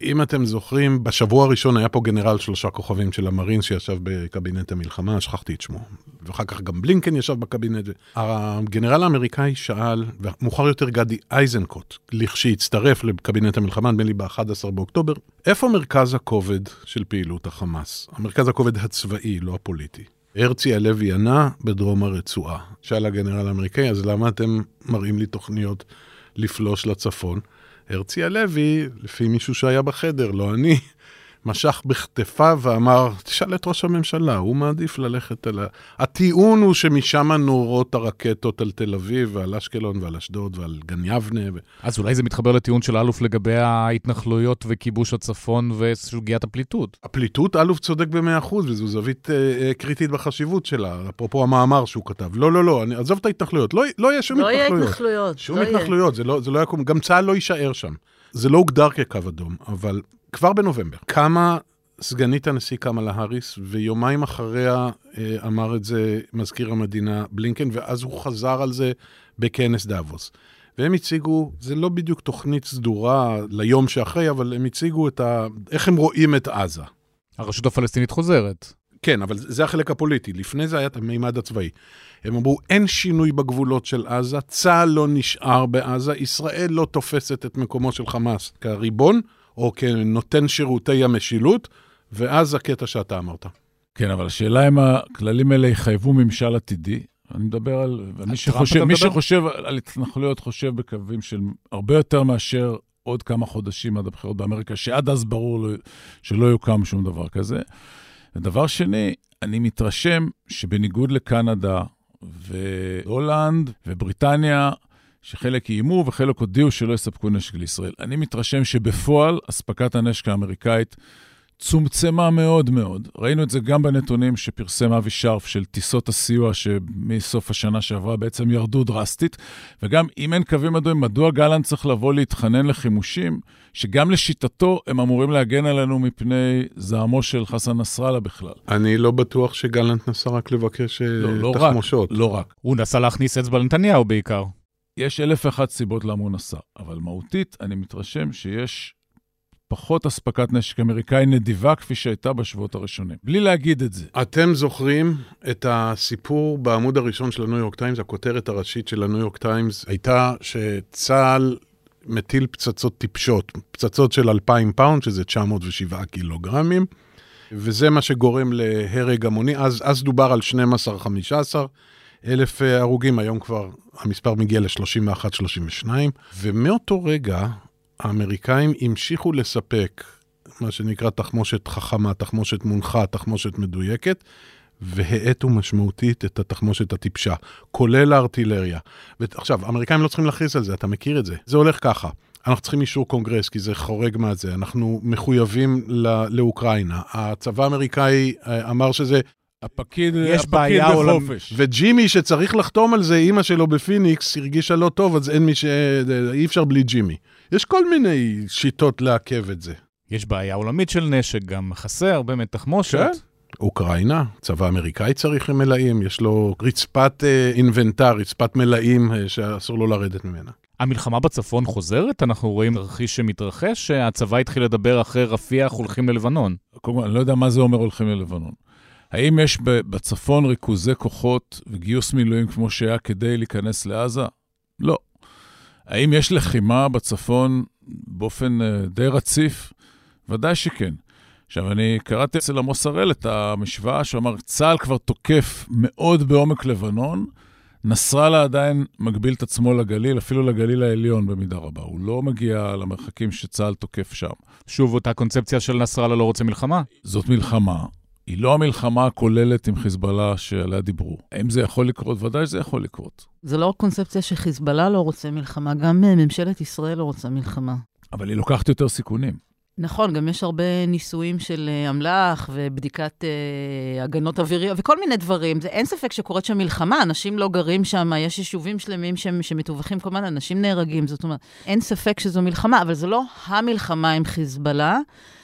Speaker 1: אם אתם זוכרים, בשבוע הראשון היה פה גנרל 3 כוכבים של המרינס שישב בקבינט המלחמה, שכחתי את שמו. ואחר כך גם בלינקן ישב בקבינט. הגנרל האמריקאי שאל, ומאוחר יותר גדי אייזנקוט, לכשהצטרף לקבינט המלחמה, נדמה לי ב-11 באוקטובר, איפה מרכז הכובד של פעילות החמאס? המרכז הכובד הצבאי, לא הפוליטי. הרצי הלוי ענה בדרום הרצועה. שאל הגנרל האמריקאי, אז למה אתם מראים לי תוכניות לפלוש לצפון? הרצי הלוי, לפי מישהו שהיה בחדר, לא אני, משך בכתפיו ואמר, תשאל את ראש הממשלה, הוא מעדיף ללכת על הטיעון הוא שמשם נורות הרקטות על תל אביב ועל אשקלון ועל אשדוד ועל גן יבנה.
Speaker 2: אז אולי זה מתחבר לטיעון של אלוף לגבי ההתנחלויות וכיבוש הצפון וסוגיית הפליטות.
Speaker 1: הפליטות, אלוף צודק ב100%, וזו זווית קריטית בחשיבות שלה, אפרופו המאמר שהוא כתב. לא, אני עזוב את ההתנחלויות, לא יהיה שום התנחלויות. שום התנחלויות, זה לא יקום, גם צה"ל לא יישאר שם. זה לא הוגדר כקו אדום, אבל כבר בנובמבר, קמה סגנית הנשיא קמאלה האריס, ויומיים אחריה אמר את זה מזכיר המדינה בלינקן, ואז הוא חזר על זה בכנס דאבוס. והם הציגו, זה לא בדיוק תוכנית סדורה ליום שאחרי, אבל הם הציגו איך הם רואים את עזה.
Speaker 2: הרשות הפלסטינית חוזרת.
Speaker 1: כן, אבל זה החלק הפוליטי. לפני זה היה את המימד הצבאי. הם אמרו, אין שינוי בגבולות של עזה, צה"ל לא נשאר בעזה, ישראל לא תופסת את מקומו של חמאס כריבון, או כנותן שירותי המשילות, ואז הקטע שאתה אמרת.
Speaker 8: כן, אבל השאלה אם הכללים האלה יחייבו ממשל עתידי, אני מדבר על, מי שחושב על התנחלויות חושב בקווים של הרבה יותר מאשר עוד כמה חודשים עד הבחירות באמריקה, שעד אז ברור שלא יוקם שום דבר כזה. ודבר שני, אני מתרשם שבניגוד לקנדה והולנד ובריטניה, שחלק איימו וחלק הודיעו שלא יספקו נשק לישראל. אני מתרשם שבפועל אספקת הנשק האמריקאית צומצמה מאוד מאוד. ראינו את זה גם בנתונים שפרסם אבי שרף של טיסות הסיוע שמסוף השנה שעברה בעצם ירדו דרסטית, וגם אם אין קווים אדומים, מדוע גלנט צריך לבוא להתחנן לחימושים, שגם לשיטתו הם אמורים להגן עלינו מפני זעמו של חסן נסראללה בכלל.
Speaker 1: אני לא בטוח שגלנט נסע רק לבקש תחמושות.
Speaker 8: לא רק.
Speaker 2: הוא נסע להכניס אצבע לנתניהו בעיקר.
Speaker 8: יש 1,001 סיבות למה הוא נסע, אבל מהותית אני מתרשם שיש פחות אספקת נשק אמריקאי נדיבה כפי שהייתה בשבועות הראשונים. בלי להגיד את זה.
Speaker 1: אתם זוכרים את הסיפור בעמוד הראשון של הניו יורק טיימס, הכותרת הראשית של הניו יורק טיימס הייתה שצה"ל מטיל פצצות טיפשות, פצצות של 2,000 פאונד, שזה 907 קילוגרמים, וזה מה שגורם להרג המוני. אז דובר על 12-15 אלף הרוגים, היום כבר המספר מגיע ל-31-32, ומאותו רגע האמריקאים המשיכו לספק מה שנקרא תחמושת חכמה, תחמושת מונחה, תחמושת מדויקת, והעטו משמעותית את התחמושת הטיפשה, כולל הארטילריה. ועכשיו, האמריקאים לא צריכים להכריז על זה, אתה מכיר את זה. זה הולך ככה. אנחנו צריכים אישור קונגרס, כי זה חורג מהזה. אנחנו מחויבים לאוקראינה. הצבא האמריקאי אמר שזה
Speaker 8: הפקיד בחופש.
Speaker 1: וג'ימי שצריך לחתום על זה, אמא שלו בפיניקס הרגישה לא טוב, אז אי אפשר בלי ג'ימי. יש כל מיני שיטות לעכב את זה.
Speaker 2: יש בעיה עולמית של נשק, גם חסר באמת תחמושת.
Speaker 1: כן. אוקראינה, צבא אמריקאי צריך מלאים, יש לו רצפת אינבנטר, רצפת מלאים שאסור לו לרדת ממנה.
Speaker 2: המלחמה בצפון חוזרת? אנחנו רואים תרחיש שמתרחש, שהצבא התחיל לדבר אחרי רפיח הולכים ללבנון.
Speaker 8: קודם כל, אני לא יודע מה זה אומר הולכים ללבנון. האם יש בצפון ריכוזי כוחות וגיוס מילואים כמו שהיה כדי להיכנס לעזה? לא. האם יש לחימה בצפון באופן די רציף? ודאי שכן. עכשיו, אני קראתי אצל עמוס הראל את המשוואה שאמר, צה"ל כבר תוקף מאוד בעומק לבנון, נסראללה עדיין מגביל את עצמו לגליל, אפילו לגליל העליון במידה רבה. הוא לא מגיע למרחקים שצה"ל תוקף שם.
Speaker 2: שוב, אותה קונספציה של נסראללה לא רוצה מלחמה?
Speaker 8: זאת מלחמה. היא לא המלחמה הכוללת עם חיזבאללה שעליה דיברו. האם זה יכול לקרות? ודאי שזה יכול לקרות.
Speaker 9: זה לא קונספציה שחיזבאללה לא רוצה מלחמה, גם ממשלת ישראל לא רוצה מלחמה.
Speaker 8: אבל היא לוקחת יותר סיכונים.
Speaker 9: נכון, גם יש הרבה ניסויים של אמל"ח ובדיקת הגנות אוויריות וכל מיני דברים. אין ספק שקורית שם מלחמה, אנשים לא גרים שם, יש יישובים שלמים שמטווחים כל מיני, אנשים נהרגים, זאת אומרת, אין ספק שזו מלחמה, אבל זו לא המלחמה עם חיזבאללה,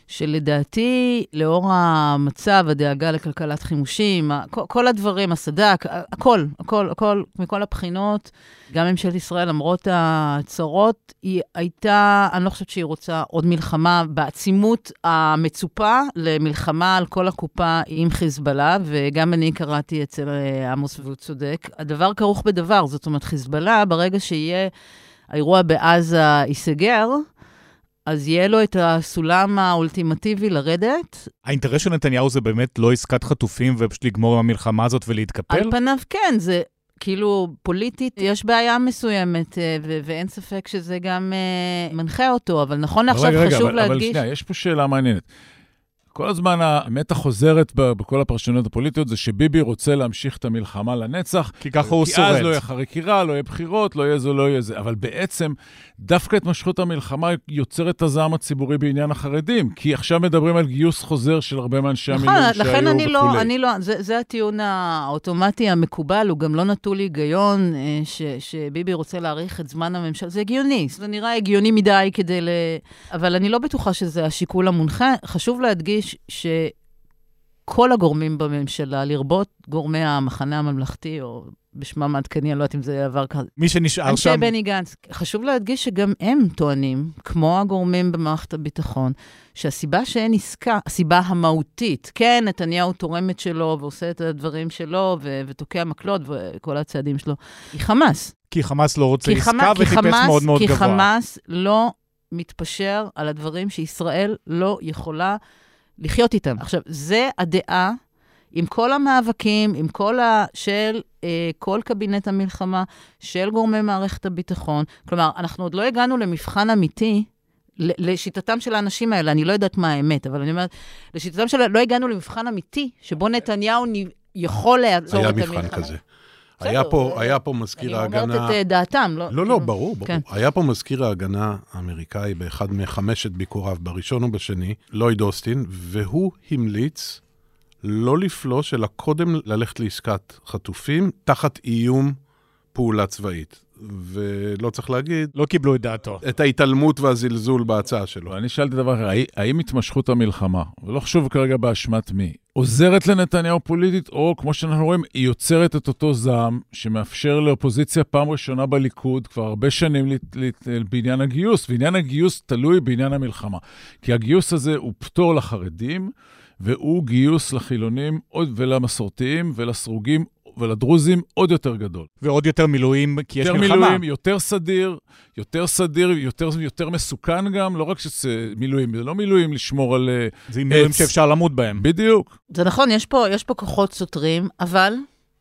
Speaker 9: שלדעתי, לאור המצב, הדאגה לכלכלת חימושים, כל הדברים, הסדק, הכל, מכל הבחינות, גם ממשלת ישראל, למרות הצרות, היא הייתה, אני לא חושבת שהיא רוצה עוד מלחמה בעצימות המצופה למלחמה על כל הקופה עם חיזבאללה, וגם אני קראתי אצל עמוס והוא צודק. הדבר כרוך בדבר, זאת אומרת, חיזבאללה, ברגע שיהיה האירוע בעזה ייסגר, אז יהיה לו את הסולם האולטימטיבי לרדת.
Speaker 2: האינטרס של נתניהו זה באמת לא עסקת חטופים ופשוט לגמור עם המלחמה הזאת ולהתקפל?
Speaker 9: על פניו כן, זה כאילו פוליטית, יש בעיה מסוימת, ואין ספק שזה גם מנחה אותו, אבל נכון עכשיו חשוב להדגיש...
Speaker 8: אבל שנייה, יש פה שאלה מעניינת. כל הזמן האמת החוזרת בכל הפרשנויות הפוליטיות זה שביבי רוצה להמשיך את המלחמה לנצח.
Speaker 2: כי ככה הוא
Speaker 8: כי
Speaker 2: שורד.
Speaker 8: אז לא יהיה חריקירה, לא יהיה בחירות, לא יהיה זה, לא יהיה זה. אבל בעצם דווקא התמשכות המלחמה יוצרת את הזעם הציבורי בעניין החרדים. כי עכשיו מדברים על גיוס חוזר של הרבה מאנשי המילואים שהיו וכולי.
Speaker 9: לכן אני לא, זה הטיעון האוטומטי המקובל, הוא גם לא נטול היגיון שביבי רוצה להאריך את זמן הממשלה. זה הגיוני, זה נראה הגיוני מדי כדי אבל אני לא בטוחה שזה השיקול המונחה. חשוב להדגיש שכל הגורמים בממשלה, לרבות גורמי המחנה הממלכתי, או בשמם העדכני, אני לא יודעת אם זה עבר כזה.
Speaker 2: מי שנשאר שם.
Speaker 9: אנשי בני גנץ. חשוב להדגיש שגם הם טוענים, כמו הגורמים במערכת הביטחון, שהסיבה שאין עסקה, הסיבה המהותית, כן, נתניהו תורם את שלו, ועושה את הדברים שלו, ותוקע מקלות, וכל הצעדים שלו, היא חמאס.
Speaker 2: כי חמאס לא רוצה עסקה, וטיפס מאוד מאוד גבוה.
Speaker 9: כי חמאס לא מתפשר על הדברים שישראל לא יכולה לחיות איתם. עכשיו, זה הדעה, עם כל המאבקים, עם כל קבינט המלחמה, של גורמי מערכת הביטחון. כלומר, אנחנו עוד לא הגענו למבחן אמיתי, לשיטתם של האנשים האלה, אני לא יודעת מה האמת, אבל אני אומרת, לשיטתם של, לא הגענו למבחן אמיתי, שבו נתניהו יכול לעצור את המלחמה.
Speaker 1: היה מבחן כזה. היה פה מזכיר ההגנה...
Speaker 9: אני אומרת את דעתם, לא...
Speaker 1: לא, ברור. היה פה מזכיר ההגנה האמריקאי באחד מחמשת ביקוריו, בראשון ובשני, לויד אוסטין, והוא המליץ לא לפלוש, אלא קודם ללכת לעסקת חטופים, תחת איום פעולה צבאית. ולא צריך להגיד...
Speaker 2: לא קיבלו את דעתו.
Speaker 1: את ההתעלמות והזלזול בהצעה שלו.
Speaker 8: אני שאלתי דבר אחר, האם התמשכות המלחמה, ולא חשוב כרגע באשמת מי, עוזרת לנתניהו פוליטית, או כמו שאנחנו רואים, היא יוצרת את אותו זעם, שמאפשר לאופוזיציה פעם ראשונה בליכוד, כבר הרבה שנים בעניין הגיוס, ועניין הגיוס תלוי בעניין המלחמה. כי הגיוס הזה הוא פטור לחרדים, והוא גיוס לחילונים ולמסורתיים ולסרוגים ולדרוזים עוד יותר גדול.
Speaker 2: ועוד יותר מילואים, כי יש מלחמה. יותר
Speaker 8: מילואים, יותר סדיר, יותר מסוכן גם, לא רק שזה מילואים, זה לא מילואים לשמור על...
Speaker 2: זה מילואים שאפשר למות בהם.
Speaker 8: בדיוק.
Speaker 9: זה נכון, יש פה כוחות סותרים, אבל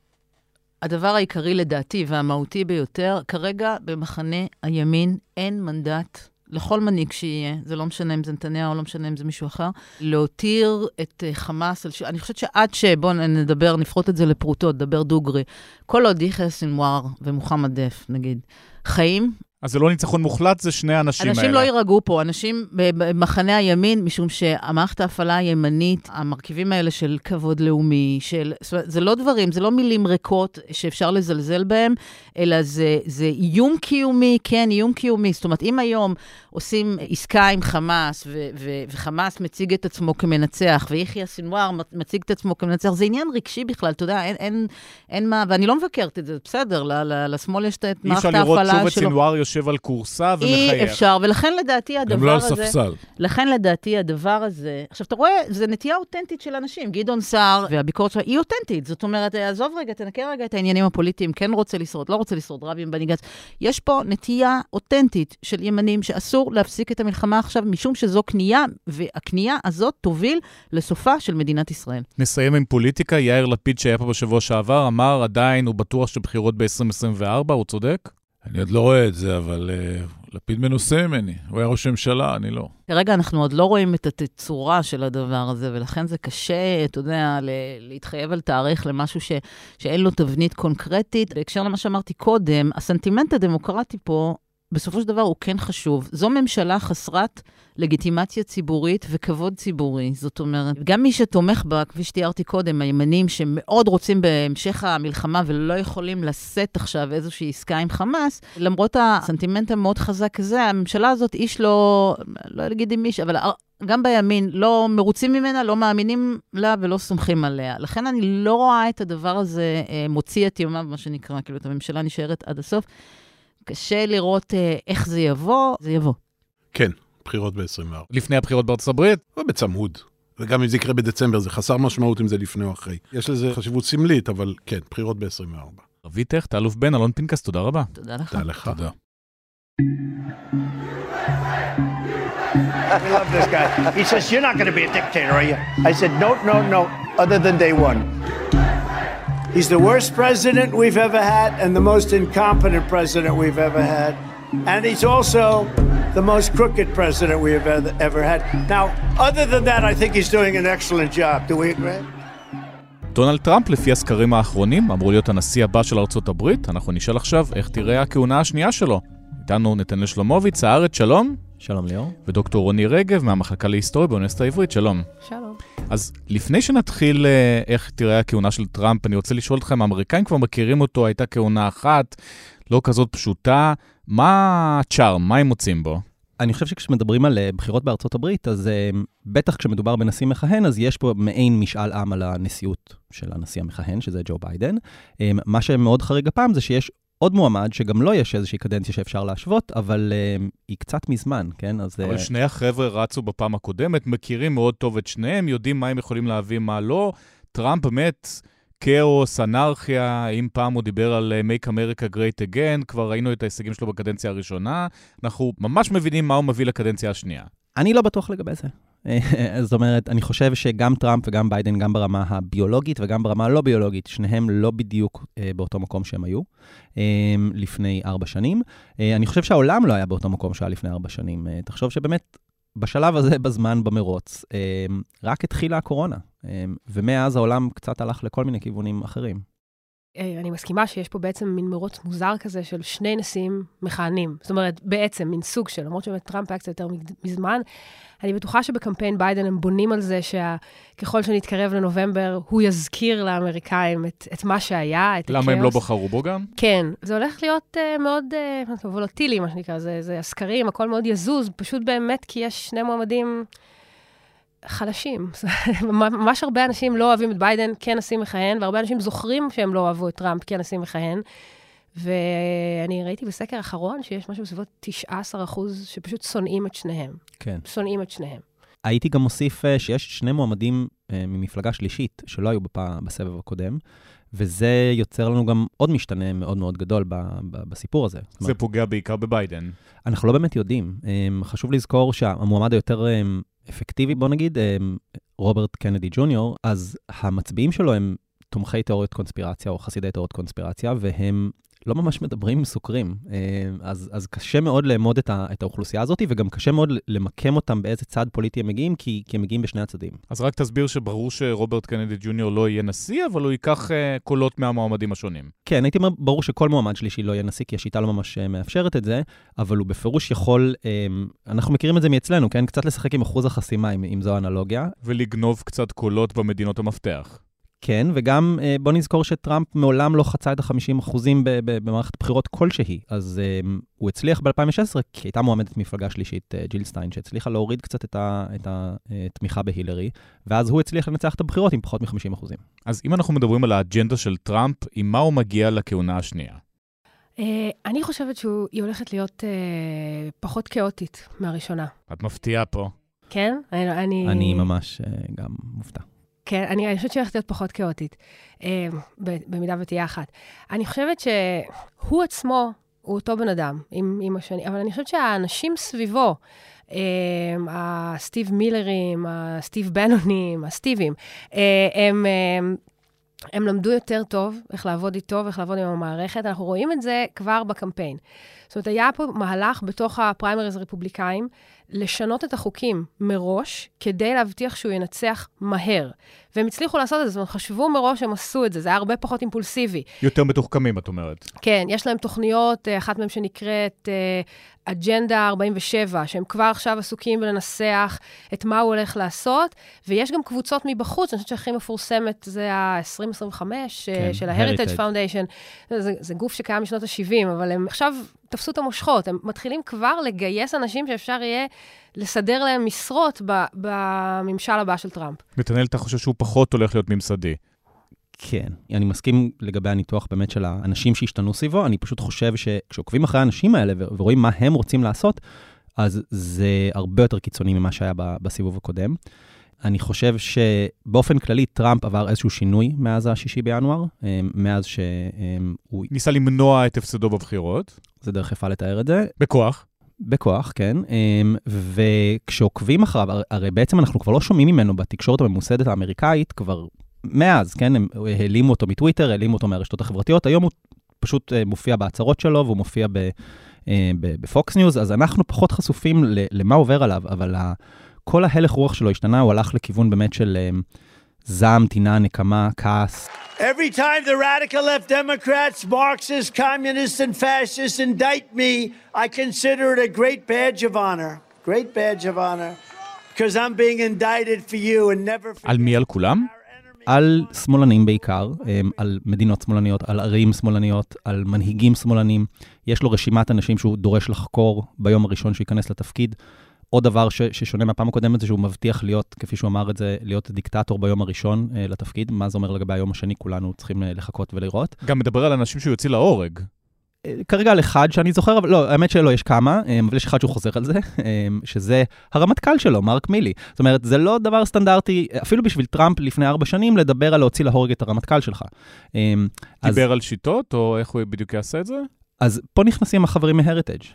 Speaker 9: הדבר העיקרי לדעתי והמהותי ביותר, כרגע במחנה הימין אין מנדט לכל מנהיג שיהיה, זה לא משנה אם זה נתניהו, לא משנה אם זה מישהו אחר, להותיר את חמאס, אני חושבת שעד שבוא נדבר, נפרוט את זה לפרוטות, דבר דוגרי, כל עוד יחיא סנוואר ומוחמד דף, נגיד, חיים,
Speaker 2: אז זה לא ניצחון מוחלט, זה שני האנשים האלה.
Speaker 9: אנשים לא יירגעו פה, אנשים במחנה הימין, משום שהמערכת ההפעלה הימנית, המרכיבים האלה של כבוד לאומי, זה לא דברים, זה לא מילים ריקות שאפשר לזלזל בהם, אלא זה איום קיומי, כן, איום קיומי. זאת אומרת, אם היום עושים עסקה עם חמאס, וחמאס מציג את עצמו כמנצח, ויחיא סנוואר מציג את עצמו כמנצח, זה עניין רגשי בכלל, אתה יודע, אין מה, ואני לא מבקרת את זה, בסדר, לשמאל יש את מערכת ההפעלה שלו.
Speaker 2: יושב על קורסה ומחייך.
Speaker 9: אי אפשר, ולכן לדעתי הדבר הזה...
Speaker 8: גם לא על ספסל.
Speaker 9: לכן לדעתי הדבר הזה... עכשיו, אתה רואה, זה נטייה אותנטית של אנשים. גדעון סער והביקורת שלה היא אותנטית. זאת אומרת, עזוב רגע, תנקה רגע את העניינים הפוליטיים, כן רוצה לשרוד, לא רוצה לשרוד, רב עם בני גנץ. יש פה נטייה אותנטית של ימנים שאסור להפסיק את המלחמה עכשיו, משום שזו קנייה, והקנייה הזאת תוביל לסופה של מדינת ישראל.
Speaker 2: נסיים עם פוליטיקה. יאיר לפיד שהיה פה בשבוע שעבר, אמר עדיין הוא בטוח שבחירות ב-2024, הוא צודק?
Speaker 8: אני עוד לא רואה את זה, אבל לפיד מנוסה ממני. הוא היה ראש הממשלה, אני לא.
Speaker 9: כרגע אנחנו עוד לא רואים את התצורה של הדבר הזה, ולכן זה קשה, אתה יודע, להתחייב על תאריך למשהו שאין לו תבנית קונקרטית. בהקשר למה שאמרתי קודם, הסנטימנט הדמוקרטי פה, בסופו של דבר הוא כן חשוב. זו ממשלה חסרת לגיטימציה ציבורית וכבוד ציבורי. זאת אומרת, גם מי שתומך בה, כפי שתיארתי קודם, הימנים שמאוד רוצים בהמשך המלחמה ולא יכולים לשאת עכשיו איזושהי עסקה עם חמאס, למרות הסנטימנט המאוד חזק הזה, הממשלה הזאת איש לא אגיד עם איש, אבל גם בימין לא מרוצים ממנה, לא מאמינים לה ולא סומכים עליה. לכן אני לא רואה את הדבר הזה מוציא את יומה, מה שנקרא, כאילו את הממשלה נשארת עד הסוף. קשה לראות איך זה יבוא, זה יבוא.
Speaker 1: כן, בחירות ב-24.
Speaker 2: לפני הבחירות בארצות הברית?
Speaker 1: או בצמוד. וגם אם זה יקרה בדצמבר, זה חסר משמעות אם זה לפני או אחרי. יש לזה חשיבות סמלית, אבל כן, בחירות ב-24.
Speaker 2: רבית הכט, אלוף בן, אלון פינקס, תודה רבה.
Speaker 9: תודה לך.
Speaker 1: תודה לך.
Speaker 2: תודה.
Speaker 10: I love this guy. He says, you're not going to be a dictator, are you? I said, no, other than day one. He's the worst president we've ever had and the most incompetent president we've ever had. And he's also the most crooked president we have ever had. Now, other than that, I think he's doing an excellent job. Do we agree?
Speaker 2: דונלד טראמפ, לפי הסקרים האחרונים, אמור להיות הנשיא הבא של ארצות הברית. אנחנו נשאל עכשיו איך תראה הכהונה השנייה שלו. איתנו נתנאל שלומוביץ, הארץ, שלום.
Speaker 13: שלום ליאור.
Speaker 2: ודוקטור רוני רגב מהמחלקה להיסטוריה באוניברסיטה העברית, שלום.
Speaker 14: שלום.
Speaker 2: אז לפני שנתחיל איך תראה הכהונה של טראמפ, אני רוצה לשאול אתכם, האמריקאים כבר מכירים אותו, הייתה כהונה אחת, לא כזאת פשוטה. מה הצ'ארם? מה הם מוצאים בו?
Speaker 13: אני חושב שכשמדברים על בחירות בארצות הברית, אז בטח כשמדובר בנשיא מכהן, אז יש פה מעין משאל עם על הנשיאות של הנשיא המכהן, שזה ג'ו ביידן. מה שמאוד חריג הפעם זה שיש עוד מועמד, שגם לא יש איזושהי קדנציה שאפשר להשוות, אבל היא קצת מזמן, כן?
Speaker 2: אבל שני החבר'ה רצו בפעם הקודמת, מכירים מאוד טוב את שניהם, יודעים מה הם יכולים להביא, מה לא. טראמפ באמת כאוס, אנרכיה, אם פעם הוא דיבר על Make America Great Again, כבר ראינו את ההישגים שלו בקדנציה הראשונה, אנחנו ממש מבינים מה הוא מביא לקדנציה השנייה.
Speaker 13: אני לא בטוח לגבי זה. זאת אומרת, אני חושב שגם טראמפ וגם ביידן, גם ברמה הביולוגית וגם ברמה הלא ביולוגית, שניהם לא בדיוק באותו מקום שהם היו לפני 4 שנים. אני חושב שהעולם לא היה באותו מקום שהיה לפני 4 שנים. תחשוב שבאמת בשלב הזה, בזמן, במרוץ, רק התחילה הקורונה, ומאז העולם קצת הלך לכל מיני כיוונים אחרים.
Speaker 14: אני מסכימה שיש פה בעצם מין מרוץ מוזר כזה של שני נשיאים מכהנים. זאת אומרת, בעצם מין סוג של, למרות שבאמת טראמפ היה קצת יותר מזמן, אני בטוחה שבקמפיין ביידן הם בונים על זה שככל שנתקרב לנובמבר, הוא יזכיר לאמריקאים את מה שהיה, את הכאוס.
Speaker 2: למה הם לא בחרו בו גם?
Speaker 14: כן, זה הולך להיות מאוד וולטילי, מה שנקרא, זה הסקרים, הכל מאוד יזוז, פשוט באמת כי יש שני מועמדים חלשים. ממש הרבה אנשים לא אוהבים את ביידן כנשיא מכהן, והרבה אנשים זוכרים שהם לא אוהבו את טראמפ כנשיא מכהן. ואני ראיתי בסקר האחרון שיש משהו בסביבות 19% שפשוט שונאים את שניהם.
Speaker 13: כן.
Speaker 14: שונאים את שניהם.
Speaker 13: הייתי גם מוסיף שיש 2 מועמדים ממפלגה שלישית שלא היו בסבב הקודם, וזה יוצר לנו גם עוד משתנה מאוד מאוד גדול בסיפור הזה.
Speaker 2: זה פוגע בעיקר בביידן.
Speaker 13: אנחנו לא באמת יודעים. חשוב לזכור שהמועמד היותר אפקטיבי, בוא נגיד, רוברט קנדי ג'וניור, אז המצביעים שלו הם תומכי תיאוריות קונספירציה או חסידי תיאוריות קונספירציה, והם לא ממש מדברים עם סוקרים. אז קשה מאוד לעמוד את האוכלוסייה הזאת, וגם קשה מאוד למקם אותם באיזה צד פוליטי הם מגיעים, כי הם מגיעים בשני הצדים.
Speaker 2: אז רק תסביר שברור שרוברט קנדי ג'וניור לא יהיה נשיא, אבל הוא ייקח קולות מהמועמדים השונים.
Speaker 13: כן, הייתי אומר, ברור שכל מועמד שלישי לא יהיה נשיא, כי השיטה לא ממש מאפשרת את זה, אבל הוא בפירוש יכול, אנחנו מכירים את זה מאצלנו, כן? קצת לשחק עם אחוז החסימה, אם זו האנלוגיה.
Speaker 2: ולגנוב קצת קולות במדינות המפתח.
Speaker 13: כן, וגם בוא נזכור שטראמפ מעולם לא חצה את ה-50% במערכת בחירות כלשהי, אז הוא הצליח ב-2016, כי הייתה מועמדת מפלגה שלישית, ג'יל סטיין, שהצליחה להוריד קצת את התמיכה בהילרי, ואז הוא הצליח לנצח את הבחירות עם פחות מ-50%.
Speaker 2: אז אם אנחנו מדברים על האג'נדה של טראמפ, עם מה הוא מגיע לכהונה השנייה?
Speaker 14: אני חושבת שהיא הולכת להיות פחות כאוטית מהראשונה.
Speaker 2: את מפתיעה פה.
Speaker 14: כן?
Speaker 13: אני ממש גם מופתע.
Speaker 14: כן, אני חושבת שהיא הולכת להיות פחות כאוטית, במידה ותהיה אחת. אני חושבת שהוא עצמו הוא אותו בן אדם, עם השני, אבל אני חושבת שהאנשים סביבו, הסטיב מילרים, הסטיב בנונים, הסטיבים, הם למדו יותר טוב איך לעבוד איתו ואיך לעבוד עם המערכת. אנחנו רואים את זה כבר בקמפיין. זאת אומרת, היה פה מהלך בתוך הפריימריז הרפובליקאים, לשנות את החוקים מראש, כדי להבטיח שהוא ינצח מהר. והם הצליחו לעשות את זה, זאת אומרת, חשבו מראש, הם עשו את זה, זה היה הרבה פחות אימפולסיבי.
Speaker 2: יותר מתוחכמים, את אומרת.
Speaker 14: כן, יש להם תוכניות, אחת מהם שנקראת אג'נדה 47, שהם כבר עכשיו עסוקים בלנסח את מה הוא הולך לעשות, ויש גם קבוצות מבחוץ, אני חושבת שהכי מפורסמת זה ה-2025 של ה-Heritage Foundation, זה גוף שקיים משנות ה-70, אבל הם עכשיו תפסו את המושכות, הם מתחילים כבר לגייס אנשים שאפשר יהיה לסדר להם משרות בממשל הבא של טראמפ.
Speaker 2: נתנאל, אתה חושב שהוא פחות הולך להיות ממסדי?
Speaker 13: כן, אני מסכים לגבי הניתוח באמת של האנשים שהשתנו סביבו, אני פשוט חושב שכשעוקבים אחרי האנשים האלה ורואים מה הם רוצים לעשות, אז זה הרבה יותר קיצוני ממה שהיה בסיבוב הקודם. אני חושב שבאופן כללי טראמפ עבר איזשהו שינוי מאז ה-6 בינואר, מאז שהוא
Speaker 2: ניסה למנוע את הפסדו בבחירות.
Speaker 13: זה דרך יפה לתאר את זה.
Speaker 2: בכוח.
Speaker 13: בכוח, כן. וכשעוקבים אחריו, הרי בעצם אנחנו כבר לא שומעים ממנו בתקשורת הממוסדת האמריקאית, כבר מאז, כן, הם העלימו אותו מטוויטר, העלימו אותו מהרשתות החברתיות, היום הוא פשוט מופיע בהצהרות שלו, והוא מופיע בפוקס ניוז, אז אנחנו פחות חשופים למה עובר עליו, אבל כל ההלך רוח שלו השתנה, הוא הלך לכיוון באמת של זעם, טינה, נקמה, כעס.
Speaker 10: Every time the radical left Democrats, Marxists, communists, and fascists indict me, I consider it a great badge of honor. Great badge of honor. Because I'm being indicted for you and never...
Speaker 2: על מי? על כולם?
Speaker 13: על שמאלנים בעיקר, על מדינות שמאלניות, על ערים שמאלניות, על מנהיגים שמאלנים. יש לו רשימת אנשים שהוא דורש לחקור ביום הראשון שייכנס לתפקיד. עוד דבר ששונה מהפעם הקודמת זה שהוא מבטיח להיות, כפי שהוא אמר את זה, להיות דיקטטור ביום הראשון לתפקיד. מה זה אומר לגבי היום השני? כולנו צריכים לחכות ולראות.
Speaker 2: גם מדבר על אנשים שהוא יוציא להורג.
Speaker 13: כרגע על אחד שאני זוכר, אבל לא, האמת שלא, יש כמה, אבל יש אחד שהוא חוזר על זה, שזה הרמטכ"ל שלו, מרק מילי. זאת אומרת, זה לא דבר סטנדרטי, אפילו בשביל טראמפ לפני 4 שנים, לדבר על להוציא להורג את הרמטכ"ל שלך.
Speaker 2: דיבר על שיטות, או איך הוא בדיוק יעשה את זה?
Speaker 13: אז פה נכנסים החברים מהריטג'.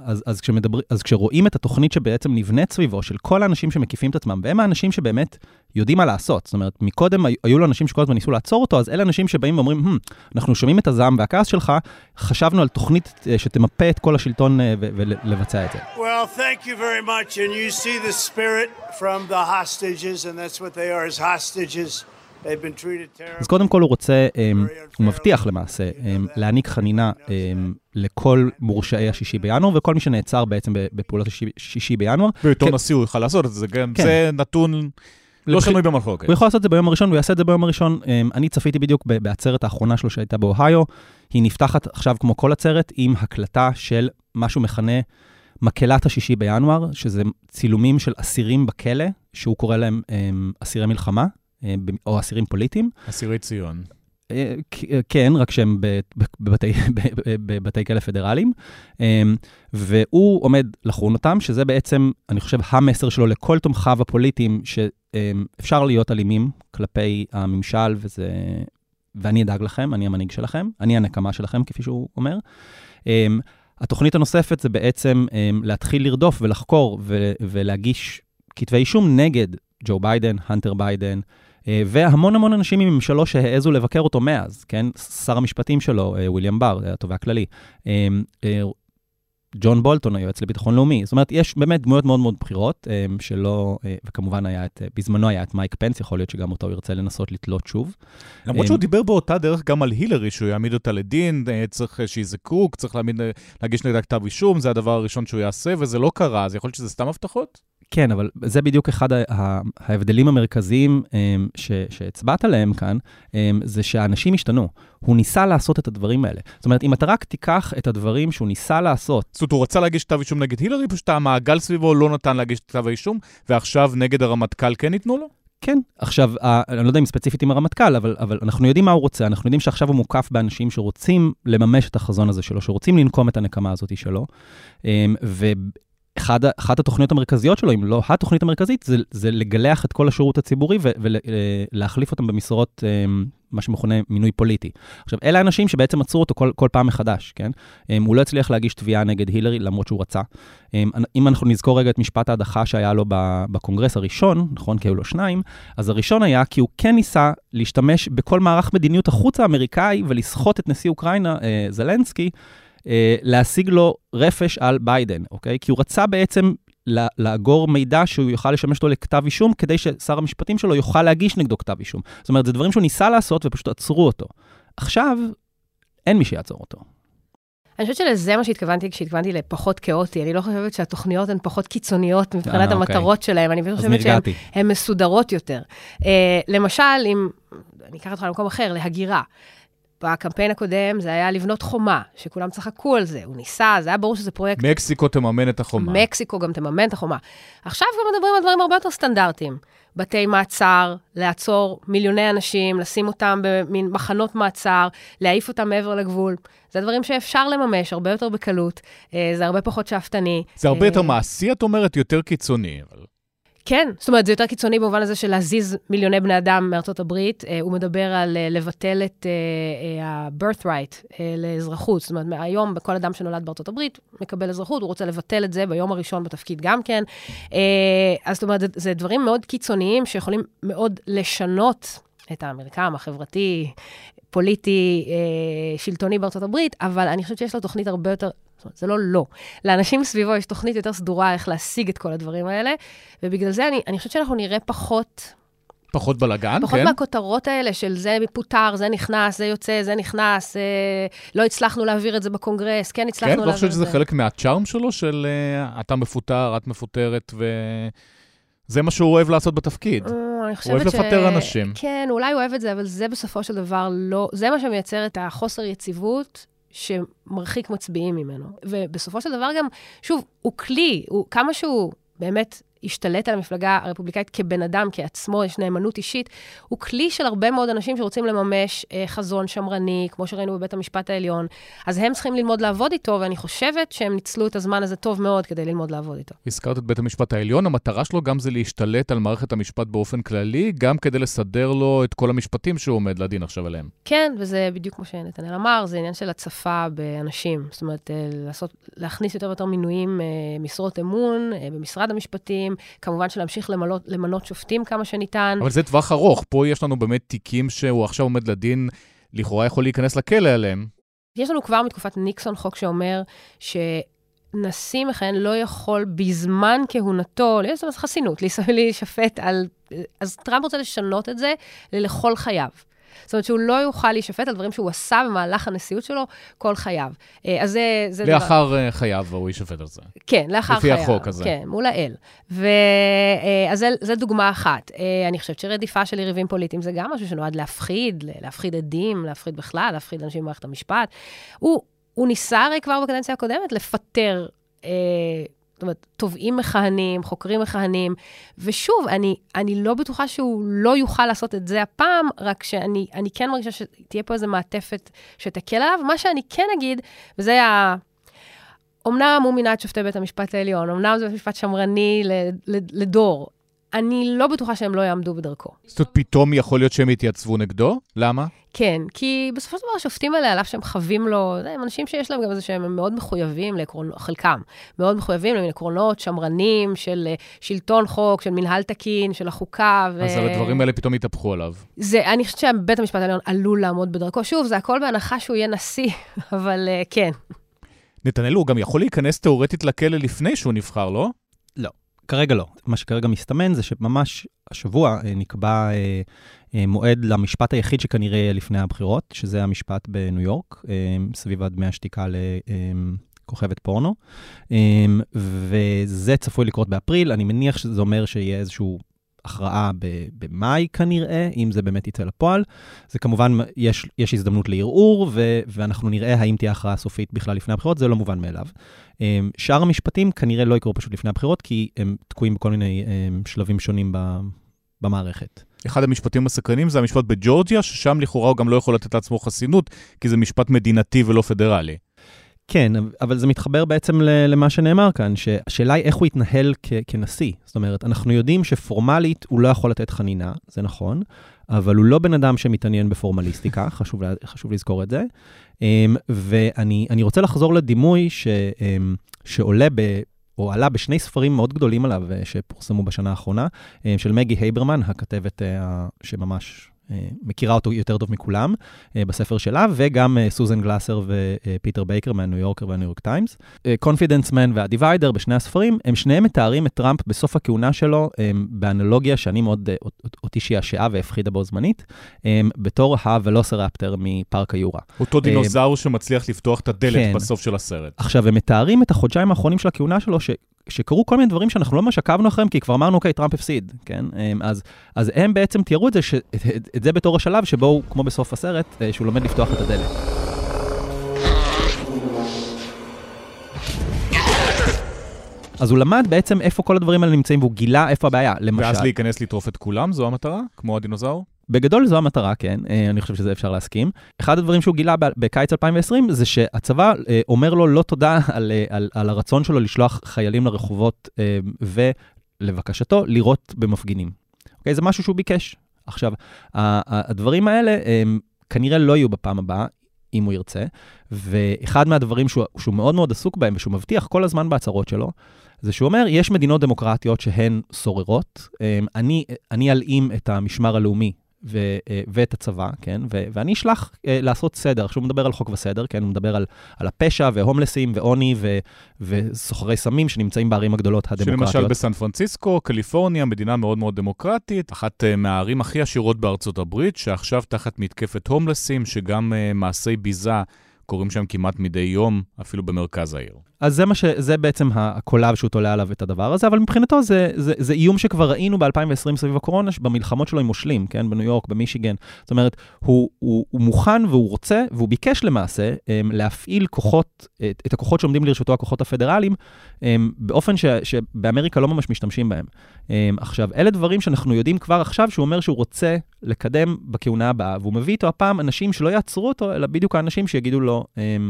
Speaker 13: אז כשרואים את התוכנית שבעצם נבנית סביבו, של כל האנשים שמקיפים את עצמם, והם האנשים שבאמת יודעים מה לעשות. זאת אומרת, מקודם היו לו אנשים שכל הזמן ניסו לעצור אותו, אז אלה אנשים שבאים ואומרים, אנחנו שומעים את הזעם והכעס שלך, חשבנו על תוכנית שתמפה את כל השלטון ולבצע את זה.
Speaker 10: Well, thank you very much, and you see the spirit from the hostages, and that's what they are, as hostages.
Speaker 13: אז קודם כל הוא רוצה, הוא מבטיח למעשה, להעניק חנינה לכל מורשעי ה-6 בינואר, וכל מי שנעצר בעצם בפעולות ה-6 בינואר.
Speaker 2: ואותו נשיא הוא יוכל לעשות את זה, זה נתון לא שנוי במחלוקת.
Speaker 13: הוא יכול לעשות את זה ביום הראשון, הוא יעשה את זה ביום הראשון. אני צפיתי בדיוק בעצרת האחרונה שלו שהייתה באוהיו, היא נפתחת עכשיו כמו כל עצרת, עם הקלטה של משהו מכנה מקהלת ה-6 בינואר, שזה צילומים של אסירים בכלא, שהוא קורא להם אסירי מלחמה, או אסירים פוליטיים.
Speaker 2: אסירי ציון.
Speaker 13: כן, רק שהם בבתי כלא פדרליים. והוא עומד לחון אותם, שזה בעצם, אני חושב, המסר שלו לכל תומכיו הפוליטיים, שאפשר להיות אלימים כלפי הממשל, ואני אדאג לכם, אני המנהיג שלכם, אני הנקמה שלכם, כפי שהוא אומר. התוכנית הנוספת זה בעצם להתחיל לרדוף ולחקור ולהגיש כתבי אישום נגד ג'ו ביידן, הנטר ביידן, והמון המון אנשים מממשלו שהעזו לבקר אותו מאז, כן? שר המשפטים שלו, וויליאם בר, התובע הכללי, ג'ון בולטון, היועץ לביטחון לאומי. זאת אומרת, יש באמת דמויות מאוד מאוד בחירות, שלא, וכמובן בזמנו היה את מייק פנס, יכול להיות שגם אותו ירצה לנסות לתלות שוב.
Speaker 2: למרות שהוא דיבר באותה דרך גם על הילרי, שהוא יעמיד אותה לדין, צריך שיזכרו, צריך להגיש נגדה כתב אישום, זה הדבר הראשון שהוא יעשה, וזה לא קרה, אז יכול להיות שזה סתם הבטחות?
Speaker 13: כן, אבל זה בדיוק אחד ההבדלים המרכזיים שהצבעת עליהם כאן, זה שהאנשים השתנו. הוא ניסה לעשות את הדברים האלה. זאת אומרת, אם אתה רק תיקח את הדברים שהוא ניסה לעשות...
Speaker 2: זאת אומרת, הוא רצה להגיש כתב אישום נגד הילרי, פשוט המעגל סביבו לא נתן להגיש כתב האישום, ועכשיו נגד הרמטכ"ל כן ייתנו לו?
Speaker 13: כן, עכשיו, אני לא יודע אם ספציפית עם הרמטכ"ל, אבל אנחנו יודעים מה הוא רוצה, אנחנו יודעים שעכשיו הוא מוקף באנשים שרוצים לממש את החזון הזה שלו, שרוצים לנקום את הנקמה הזאת שלו, אחת התוכניות המרכזיות שלו, אם לא התוכנית המרכזית, זה לגלח את כל השירות הציבורי ולהחליף אותם במשרות, מה שמכונה מינוי פוליטי. עכשיו, אלה האנשים שבעצם עצרו אותו כל פעם מחדש, כן? הוא לא הצליח להגיש תביעה נגד הילרי, למרות שהוא רצה. אם אנחנו נזכור רגע את משפט ההדחה שהיה לו בקונגרס הראשון, נכון? כי היו לו 2, אז הראשון היה כי הוא כן ניסה להשתמש בכל מערך מדיניות החוץ האמריקאי ולסחוט את נשיא אוקראינה, זלנסקי, להשיג לו רפש על ביידן, אוקיי? כי הוא רצה בעצם לאגור מידע שהוא יוכל לשמש אותו לכתב אישום, כדי ששר המשפטים שלו יוכל להגיש נגדו כתב אישום. זאת אומרת, זה דברים שהוא ניסה לעשות ופשוט עצרו אותו. עכשיו, אין מי שיעצור אותו.
Speaker 14: אני חושבת שלזה מה שהתכוונתי כשהתכוונתי לפחות כאוטי. אני לא חושבת שהתוכניות הן פחות קיצוניות מבחינת המטרות שלהן. אני חושבת שהן מסודרות יותר. למשל, אם אני אקח אותך למקום אחר, להגירה. בקמפיין הקודם זה היה לבנות חומה, שכולם צחקו על זה. הוא ניסה, זה היה ברור שזה פרויקט.
Speaker 2: מקסיקו תממן את החומה.
Speaker 14: מקסיקו גם תממן את החומה. עכשיו גם מדברים על דברים הרבה יותר סטנדרטיים. בתי מעצר, לעצור מיליוני אנשים, לשים אותם במין מחנות מעצר, להעיף אותם מעבר לגבול. זה דברים שאפשר לממש הרבה יותר בקלות. זה הרבה פחות שאפתני.
Speaker 2: זה הרבה יותר מעשי, את אומרת, יותר קיצוני.
Speaker 14: כן, זאת אומרת, זה יותר קיצוני במובן הזה של להזיז מיליוני בני אדם מארצות הברית. הוא מדבר על לבטל את ה-birthright לאזרחות. זאת אומרת, היום בכל אדם שנולד בארצות הברית מקבל אזרחות, הוא רוצה לבטל את זה ביום הראשון בתפקיד גם כן. אז זאת אומרת, זה דברים מאוד קיצוניים שיכולים מאוד לשנות את המרקם החברתי, פוליטי, שלטוני בארצות הברית, אבל אני חושבת שיש לו תוכנית הרבה יותר... זה לא. לאנשים סביבו יש תוכנית יותר סדורה איך להשיג את כל הדברים האלה, ובגלל זה אני חושבת שאנחנו נראה
Speaker 2: פחות בלגן,
Speaker 14: פחות
Speaker 2: כן?
Speaker 14: מהכותרות האלה של זה פוטר, זה נכנס, זה יוצא, זה נכנס, לא הצלחנו להעביר את זה בקונגרס, כן הצלחנו להעביר את זה.
Speaker 2: כן, לא חושבת שזה חלק מהצ'ארם שלו, של אתה מפוטר, את מפוטרת, זה מה שהוא אוהב לעשות בתפקיד. הוא אוהב לפטר אנשים.
Speaker 14: כן, אולי הוא אוהב את זה, אבל זה בסופו של דבר לא, זה מה שמייצר את החוסר יציבות, שמרחיק מצביעים ממנו. ובסופו של דבר גם, שוב, הוא כלי, כמה שהוא באמת השתלט על המפלגה הרפובליקאית כבן אדם, כעצמו, יש נאמנות אישית, הוא כלי של הרבה מאוד אנשים שרוצים לממש חזון שמרני, כמו שראינו בבית המשפט העליון. אז הם צריכים ללמוד לעבוד איתו, ואני חושבת שהם ניצלו את הזמן הזה טוב מאוד כדי ללמוד לעבוד איתו.
Speaker 2: הזכרת את בית המשפט העליון, המטרה שלו גם זה להשתלט על מערכת המשפט באופן כללי, גם כדי לסדר לו את כל המשפטים שהוא עומד לדין עכשיו עליהם.
Speaker 14: כן, וזה בדיוק כמו שנתנאל אמר, זה עניין של הצפה באנשים. זאת אומרת, להכניס יותר ויותר מינויים, משרות אמון, במשרד המשפטים, כמובן שלהמשיך למנות שופטים כמה שניתן. אבל זה
Speaker 2: טווח ארוך. פה יש לנו באמת תיקים שהוא עכשיו עומד לדין, לכאורה יכול להיכנס לכלא עליהם.
Speaker 14: יש לנו כבר מתקופת ניקסון חוק שאומר שנשיא מכהן לא יכול בזמן כהונתו, יש לו חסינות, להישפט על... אז טראמפ רוצה לשנות את זה לכל חייו. זאת אומרת שהוא לא יוכל להישפט על דברים שהוא עשה במהלך הנשיאות שלו כל חייו. אז זה
Speaker 2: לאחר חייו הוא יישפט על זה.
Speaker 14: כן, לאחר חייו.
Speaker 2: לפי החוק הזה.
Speaker 14: כן, מול האל. אז זה דוגמה אחת. אני חושבת שרדיפה של יריבים פוליטיים זה גם משהו שנועד להפחיד עדים, להפחיד בכלל, להפחיד אנשים במערכת המשפט. הוא ניסה הרי כבר בקדנציה הקודמת לפטר זאת אומרת, תובעים מכהנים, חוקרים מכהנים, ושוב, אני לא בטוחה שהוא לא יוכל לעשות את זה הפעם, רק שאני כן מרגישה שתהיה פה איזו מעטפת שתקל עליו. מה שאני כן אגיד, וזה אומנם הוא מינה את שופטי בית המשפט העליון, אומנם זה משפט שמרני לדור, אני לא בטוחה שהם לא יעמדו בדרכו.
Speaker 2: זאת אומרת, פתאום יכול להיות שהם יתייצבו נגדו? למה?
Speaker 14: כן, כי בסופו של דבר השופטים האלה, עליו שהם חווים לו, הם אנשים שיש להם גם איזה שהם מאוד מחויבים לעקרונות, חלקם, מאוד מחויבים לעקרונות שמרנים של שלטון חוק, של מנהל תקין, של החוקה.
Speaker 2: אז על הדברים האלה פתאום יתהפכו עליו.
Speaker 14: אני חושבת שבית המשפט העליון עלול לעמוד בדרכו. שוב, זה הכל בהנחה שהוא יהיה נשיא, אבל כן.
Speaker 2: נתנאל, הוא גם יכול להיכנס תיאורטית לכלא לפני שהוא נבחר, לא?
Speaker 13: לא. כרגע לא. מה שכרגע מסתמן זה שממש השבוע נקבע מועד למשפט היחיד שכנראה יהיה לפני הבחירות, שזה המשפט בניו יורק, סביב דמי השתיקה לכוכבת פורנו, וזה צפוי לקרות באפריל. אני מניח שזה אומר שיהיה איזשהו הכרעה במאי כנראה, אם זה באמת יצא לפועל. זה כמובן, יש הזדמנות לערעור, ואנחנו נראה האם תהיה הכרעה סופית בכלל לפני הבחירות, זה לא מובן מאליו. שאר המשפטים כנראה לא יקרו פשוט לפני הבחירות, כי הם תקועים בכל מיני שלבים שונים במערכת.
Speaker 2: אחד המשפטים הסקרנים זה המשפט בג'ורג'יה, ששם לכאורה הוא גם לא יכול לתת לעצמו חסינות, כי זה משפט מדינתי ולא פדרלי.
Speaker 13: כן, אבל זה מתחבר בעצם למה שנאמר כאן, שהשאלה היא איך הוא יתנהל כנשיא. זאת אומרת, אנחנו יודעים שפורמלית הוא לא יכול לתת חנינה, זה נכון, אבל הוא לא בן אדם שמתעניין בפורמליסטיקה, חשוב לזכור את זה. ואני רוצה לחזור לדימוי שעולה או עלה בשני ספרים מאוד גדולים עליו, שפורסמו בשנה האחרונה, של מגי הייברמן, הכתבת שממש מכירה אותו יותר טוב מכולם בספר שלה, וגם סוזן גלאסר ופיטר בייקר מהניו יורקר והניו יורק טיימס. Confidence Man והדיוויידר בשני הספרים, הם שניהם מתארים את טראמפ בסוף הכהונה שלו, באנלוגיה שאני מאוד אותי שעשעה והפחידה בו זמנית, בתור הוולוסרפטר מפארק היורה.
Speaker 2: אותו דינוזאור שמצליח לפתוח את הדלת בסוף של הסרט.
Speaker 13: עכשיו, הם מתארים את החודשיים האחרונים של הכהונה שלו, שקרו כל מיני דברים שאנחנו לא ממש עקבנו אחריהם, כי כבר אמרנו, אוקיי, טראמפ הפסיד, כן? אז הם בעצם תיארו את זה בתור השלב שבו הוא, כמו בסוף הסרט, שהוא לומד לפתוח את הדלת. אז הוא למד בעצם איפה כל הדברים האלה נמצאים, והוא גילה איפה הבעיה, למשל.
Speaker 2: ואז להיכנס לטרוף את כולם, זו המטרה? כמו הדינוזאור?
Speaker 13: בגדול זו המטרה, כן. אני חושב שזה אפשר להסכים. אחד הדברים שהוא גילה בקיץ 2020, זה שהצבא אומר לו לא תודה על הרצון שלו לשלוח חיילים לרחובות, ולבקשתו לירות במפגינים. אוקיי, זה משהו שהוא ביקש. עכשיו, הדברים האלה כנראה לא יהיו בפעם הבאה, אם הוא ירצה, ואחד מהדברים שהוא מאוד מאוד עסוק בהם, ושהוא מבטיח כל הזמן בהצהרות שלו, זה שהוא אומר, יש מדינות דמוקרטיות שהן סוררות, אני אלאים את המשמר הלאומי ואת הצבא, כן? ואני אשלח לעשות סדר. עכשיו הוא מדבר על חוק וסדר, כן? הוא מדבר על הפשע והומלסים ועוני וסוחרי סמים שנמצאים בערים הגדולות הדמוקרטיות.
Speaker 2: שלמשל בסן פרנסיסקו, קליפורניה, מדינה מאוד מאוד דמוקרטית, אחת מהערים הכי עשירות בארצות הברית, שעכשיו תחת מתקפת הומלסים, שגם מעשי ביזה קוראים שם כמעט מדי יום, אפילו במרכז העיר.
Speaker 13: אז זה בעצם הקולב שהוא תולה עליו את הדבר הזה, אבל מבחינתו זה איום שכבר ראינו ב-2020 סביב הקורונה, במלחמות שלו עם מושלים, כן? בניו יורק, במישיגן. זאת אומרת, הוא מוכן והוא רוצה, והוא ביקש למעשה להפעיל את הכוחות שעומדים לרשותו, הכוחות הפדרליים, באופן שבאמריקה לא ממש משתמשים בהם. עכשיו, אלה דברים שאנחנו יודעים כבר עכשיו, שהוא אומר שהוא רוצה לקדם בכהונה הבאה, והוא מביא איתו הפעם אנשים שלא יעצרו אותו, אלא בדיוק האנשים שיגידו לו,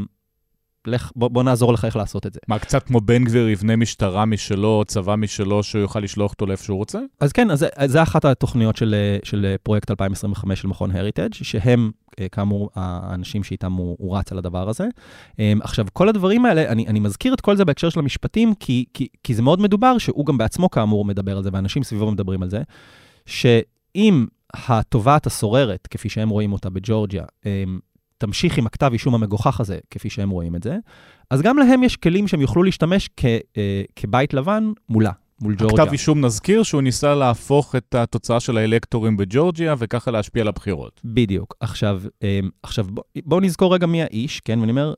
Speaker 13: בוא נעזור לך איך לעשות את זה.
Speaker 2: מה, קצת כמו בן גביר יבנה משטרה משלו, צבא משלו, שהוא יוכל לשלוח אותו לאיפה שהוא רוצה?
Speaker 13: אז כן, אז זה אחת התוכניות של פרויקט 2025 של מכון הריטג', שהם, כאמור, האנשים שאיתם הוא רץ על הדבר הזה. עכשיו, כל הדברים האלה, אני מזכיר את כל זה בהקשר של המשפטים, כי זה מאוד מדובר, שהוא גם בעצמו כאמור מדבר על זה, ואנשים סביבו מדברים על זה, שאם התובעת הסוררת, כפי שהם רואים אותה בג'ורג'יה, תמשיך עם הכתב אישום המגוחך הזה, כפי שהם רואים את זה, אז גם להם יש כלים שהם יוכלו להשתמש כבית לבן מולה, מול ג'ורג'יה.
Speaker 2: הכתב אישום נזכיר שהוא ניסה להפוך את התוצאה של האלקטורים בג'ורג'יה, וככה להשפיע על הבחירות.
Speaker 13: בדיוק. עכשיו בואו נזכור רגע מי האיש, כן? ואני אומר,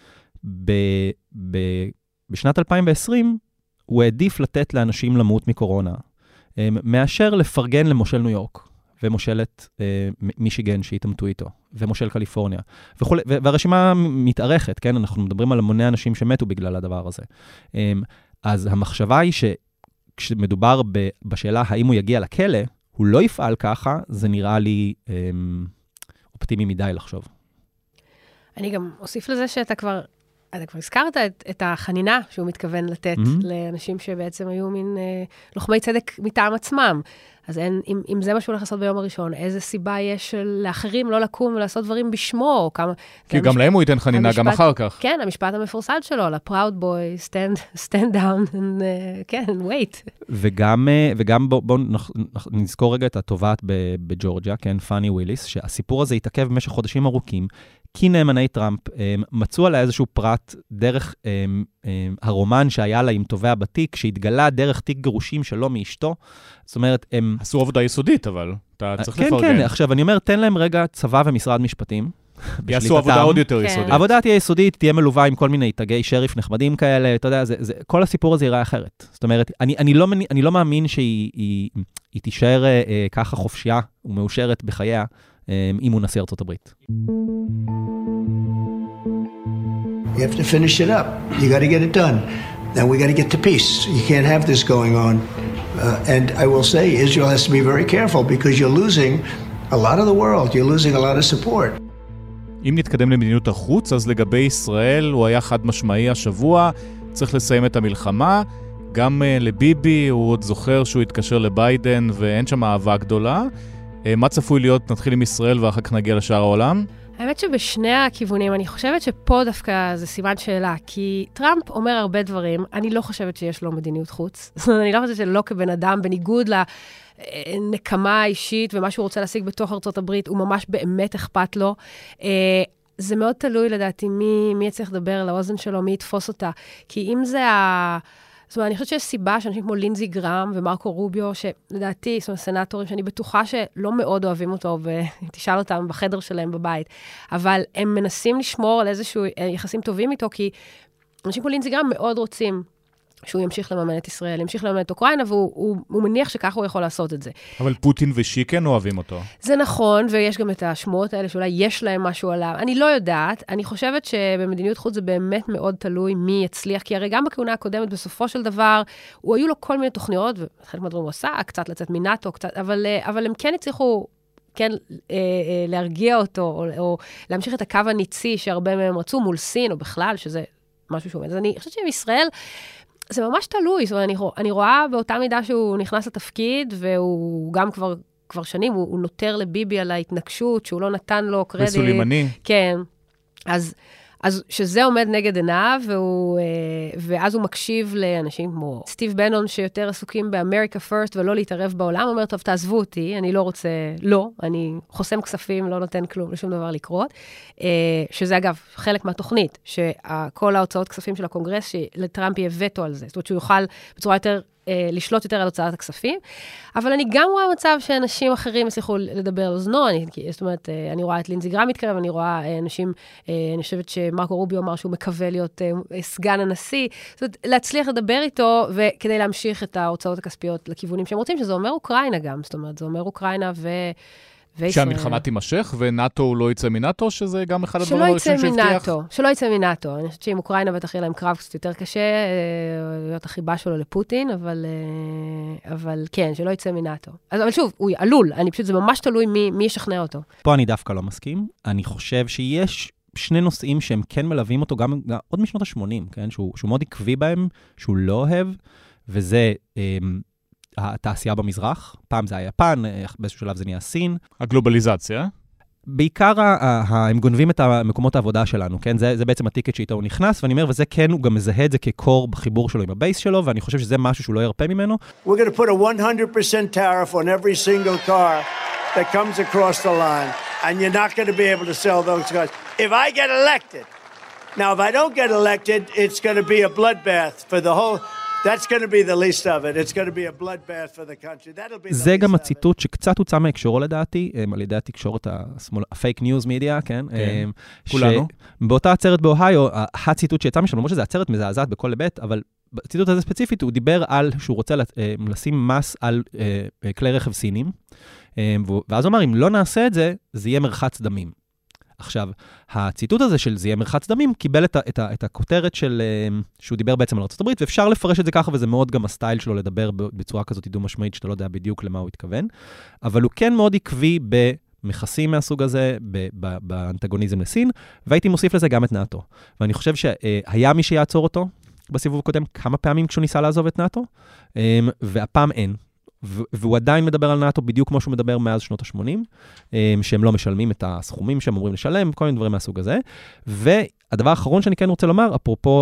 Speaker 13: בשנת 2020, הוא העדיף לתת לאנשים למות מקורונה, מאשר לפרגן למושל ניו יורק. ומושלת מישיגן שהתאמתו איתו, ומושל קליפורניה, והרשימה מתארכת, כן? אנחנו מדברים על המוני אנשים שמתו בגלל הדבר הזה. אז המחשבה היא שכשמדובר בשאלה האם הוא יגיע לכלא, הוא לא יפעל ככה, זה נראה לי אופטימי מדי לחשוב.
Speaker 14: אני גם אוסיף לזה שאתה כבר הזכרת את החנינה שהוא מתכוון לתת לאנשים שבעצם היו מין לוחמי צדק מטעם עצמם. אז אם זה מה שהוא הולך לעשות ביום הראשון, איזה סיבה יש לאחרים לא לקום ולעשות דברים בשמו?
Speaker 2: כי גם להם הוא ייתן חנינה גם אחר כך.
Speaker 14: כן, המשפט המפורסד שלו, ל-Proud Boy, stand down and כן, wait.
Speaker 13: וגם בואו נזכור רגע את התובעת בג'ורג'יה, כן, פאני וויליס, שהסיפור הזה התעכב במשך חודשים ארוכים, כי נאמני טראמפ מצאו עליה איזשהו פרט דרך הרומן שהיה לה עם תובע בתיק, שהתגלה דרך תיק גירושים שלו מאשתו. זאת אומרת, הם...
Speaker 2: עשו עבודה יסודית, אבל אתה צריך לפרגן.
Speaker 13: כן, עכשיו אני אומר, תן להם רגע צבא ומשרד משפטים.
Speaker 2: יעשו עבודה עוד יותר יסודית.
Speaker 13: העבודה תהיה יסודית, תהיה מלווה עם כל מיני תגי שריף נחמדים כאלה, אתה יודע, כל הסיפור הזה ייראה אחרת. זאת אומרת, אני לא מאמין שהיא תישאר ככה חופשייה ומאושרת בחייה, אם הוא נשיא ארצות הברית.
Speaker 15: You have to finish it up. You got to get it done. And we got to get to peace. You can't have this going on. And I will say, Israel has to be very careful because you're losing a lot of the world. You're losing a lot of support.
Speaker 2: אם נתקדם למדיניות החוץ, אז לגבי ישראל הוא היה חד משמעי השבוע, צריך לסיים את המלחמה. גם לביבי הוא עוד זוכר שהוא התקשר לביידן ואין שם אהבה גדולה. מה צפוי להיות? נתחיל עם ישראל ואחר כך נגיע לשאר העולם.
Speaker 14: האמת שבשני הכיוונים, אני חושבת שפה דווקא זה סימן שאלה, כי טראמפ אומר הרבה דברים, אני לא חושבת שיש לו מדיניות חוץ. זאת אומרת, אני לא חושבת שלא כבן אדם, בניגוד לנקמה האישית ומה שהוא רוצה להשיג בתוך ארצות הברית, הוא ממש באמת אכפת לו. זה מאוד תלוי לדעתי מי יצליח לדבר לאוזן שלו, מי יתפוס אותה. כי אם זה זאת אומרת, אני חושבת שיש סיבה שאנשים כמו לינזי גרם ומרקו רוביו, שלדעתי, זאת אומרת, סנטורים שאני בטוחה שלא מאוד אוהבים אותו, ותשאל אותם בחדר שלהם בבית, אבל הם מנסים לשמור על איזשהו יחסים טובים איתו, כי אנשים כמו לינזי גרם מאוד רוצים שהוא ימשיך לממן את ישראל, ימשיך לממן את אוקראינה, והוא מניח שככה הוא יכול לעשות את זה.
Speaker 2: אבל פוטין ושי כן אוהבים אותו.
Speaker 14: זה נכון, ויש גם את השמועות האלה, שאולי יש להם משהו עליו. אני לא יודעת, אני חושבת שבמדיניות חוץ זה באמת מאוד תלוי מי יצליח, כי הרי גם בכהונה הקודמת, בסופו של דבר, היו לו כל מיני תוכניות, וחלק מהדברים הוא עשה, קצת לצאת מנאטו, קצת, אבל הם כן הצליחו, כן, להרגיע אותו, או להמשיך את הקו הניצי שהרבה מהם רצו מול סין, או בכלל, שזה משהו שהוא. אז אני חושבת שעם ישראל, זה ממש תלוי, זאת אומרת, אני רואה באותה מידה שהוא נכנס לתפקיד, והוא גם כבר שנים, הוא נותר לביבי על ההתנגשות, שהוא לא נתן לו קרדיט.
Speaker 2: וסולימני.
Speaker 14: כן. אז שזה עומד נגד עיניו, ואז הוא מקשיב לאנשים כמו סטיב בנון, שיותר עסוקים באמריקה פרסט, ולא להתערב בעולם, אומר, טוב, תעזבו אותי, אני לא רוצה, לא, אני חוסם כספים, לא נותן כלום, לשום דבר לקרות. שזה אגב, חלק מהתוכנית, שכל ההוצאות כספים של הקונגרס, שלטראמפ יהיה וטו על זה, זאת אומרת שהוא יוכל בצורה יותר לשלוט יותר על הוצאת הכספים, אבל אני גם רואה מצב שאנשים אחרים יצליחו לדבר על אוזנו, זאת אומרת, אני רואה את לינזי גרם מתקרב, אני רואה אנשים, אני חושבת שמרקו רוביו אמר שהוא מקווה להיות סגן הנשיא, זאת אומרת, להצליח לדבר איתו, וכדי להמשיך את ההוצאות הכספיות לכיוונים שהם רוצים, שזה אומר אוקראינה גם, זאת אומרת, זה אומר אוקראינה
Speaker 2: שהמלחמה תימשך, ונאטו לא יצא מנאטו, שזה גם אחד הדברים הראשונים שהבטיח.
Speaker 14: שלא יצא מנאטו. אני חושבת שעם אוקראינה בטח יהיה להם קרב קצת יותר קשה, להיות החיבה שלו לפוטין, אבל כן, שלא יצא מנאטו. אבל שוב, הוא עלול, זה ממש תלוי מי ישכנע אותו.
Speaker 13: פה אני דווקא לא מסכים. אני חושב שיש שני נושאים שהם כן מלווים אותו, גם עוד משנות ה-80, כן? שהוא מאוד עקבי בהם, שהוא לא אוהב, וזה התעשייה במזרח, פעם זה היה יפן, באיזשהו שלב זה נהיה סין.
Speaker 2: הגלובליזציה.
Speaker 13: בעיקר הם גונבים את מקומות העבודה שלנו, כן? זה בעצם הטיקט שאיתו הוא נכנס, ואני אומר, וזה כן, הוא גם מזהה את זה כקור בחיבור שלו עם הבייס שלו, ואני חושב שזה משהו שהוא לא ירפה ממנו.
Speaker 10: We're going to put a 100% tariff on every single car that comes across the line, and you're not going to be able to sell those cars. If I get elected, now if I don't get elected, it's going to be a bloodbath for the whole... That's going to be the least of it. It's going to be a bloodbath for the country. That'll be the
Speaker 13: זה גם הציטוט שקצת הוצא מהקשורו לדעתי, על ידי התקשורת הפייק ניוז מדיה, כן?
Speaker 2: כולנו.
Speaker 13: באותה עצרת באוהיו, הציטוט שיצא משם, למרות שזה עצרת מזעזעת בכל היבט, אבל בציטוט הזה ספציפית הוא דיבר על שהוא רוצה לשים מס על כלי רכב סינים, ואז הוא אמר, אם לא נעשה את זה, זה יהיה מרחץ דמים. עכשיו, הציטוט הזה של זה יהיה מרחץ דמים, קיבל את הכותרת שהוא דיבר בעצם על ארצות הברית, ואפשר לפרש את זה ככה, וזה מאוד גם הסטייל שלו לדבר בצורה כזאת דו משמעית, שאתה לא יודע בדיוק למה הוא התכוון, אבל הוא כן מאוד עקבי במכסים מהסוג הזה, באנטגוניזם לסין, והייתי מוסיף לזה גם את נאטו. ואני חושב שהיה מי שיעצור אותו בסיבוב הקודם כמה פעמים כשהוא ניסה לעזוב את נאטו, והפעם אין. והוא עדיין מדבר על נאטו בדיוק כמו שהוא מדבר מאז שנות ה-80, שהם לא משלמים את הסכומים שהם אמורים לשלם, כל מיני דברים מהסוג הזה. והדבר האחרון שאני כן רוצה לומר, אפרופו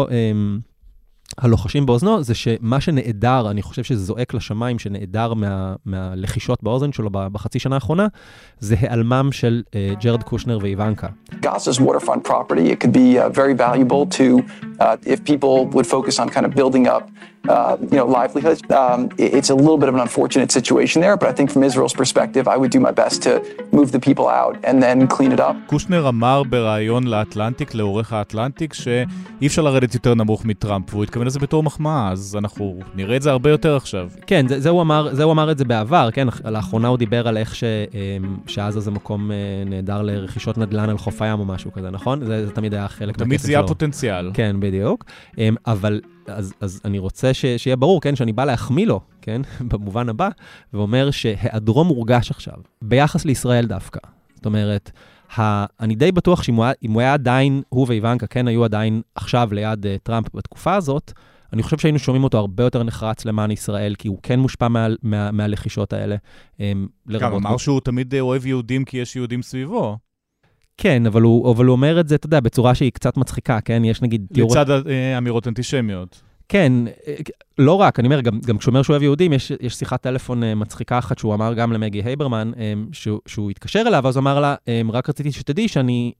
Speaker 13: הלוחשים באוזנו, זה שמה שנעדר, אני חושב שזה זועק לשמיים, שנעדר מהלחישות באוזן שלו בחצי שנה האחרונה, זה העלמם של ג'רד קושנר ואיוונקה.
Speaker 16: Gaza's waterfront property, it could be very valuable to, if people would focus on kind of building up livelihoods. It's a little bit of an unfortunate situation there, but I think from Israel's perspective, I would do my best to move the people out and then clean it up.
Speaker 2: קושנר אמר בראיון לאטלנטיק, לעורך האטלנטיק, שאי אפשר לרדת יותר נמוך מטראמפ, והוא התכוון לזה בתור מחמאה, אז אנחנו נראה את זה הרבה יותר עכשיו.
Speaker 13: כן, זה הוא אמר את זה בעבר, כן, לאחרונה הוא דיבר על איך שעזה זה מקום נהדר לרכישות נדל"ן על חוף הים או משהו כזה, נכון? זה תמיד היה חלק מהכסף שלו.
Speaker 2: תמיד זה היה פוטנציאל.
Speaker 13: כן, בדיוק. אבל אז אני רוצה שיהיה ברור, כן, שאני בא להחמיא לו, כן, במובן הבא, ואומר שהיעדרו מורגש עכשיו, ביחס לישראל דווקא. זאת אומרת, אני די בטוח שאם הוא היה עדיין, הוא ואיוונקה, כן, היו עדיין עכשיו ליד טראמפ בתקופה הזאת, אני חושב שהיינו שומעים אותו הרבה יותר נחרץ למען ישראל, כי הוא כן מושפע מהלחישות האלה.
Speaker 2: גם אמר שהוא תמיד אוהב יהודים כי יש יהודים סביבו.
Speaker 13: כן, אבל הוא אומר את זה, אתה יודע, בצורה שהיא קצת מצחיקה, כן? יש נגיד...
Speaker 2: לצד אמירות אנטישמיות.
Speaker 13: כן, לא רק, אני אומר, גם כשהוא אומר שהוא אוהב יהודים, יש שיחת טלפון מצחיקה אחת שהוא אמר גם למגי הייברמן, שהוא התקשר אליו, אז הוא אמר לה, רק רציתי שתדעי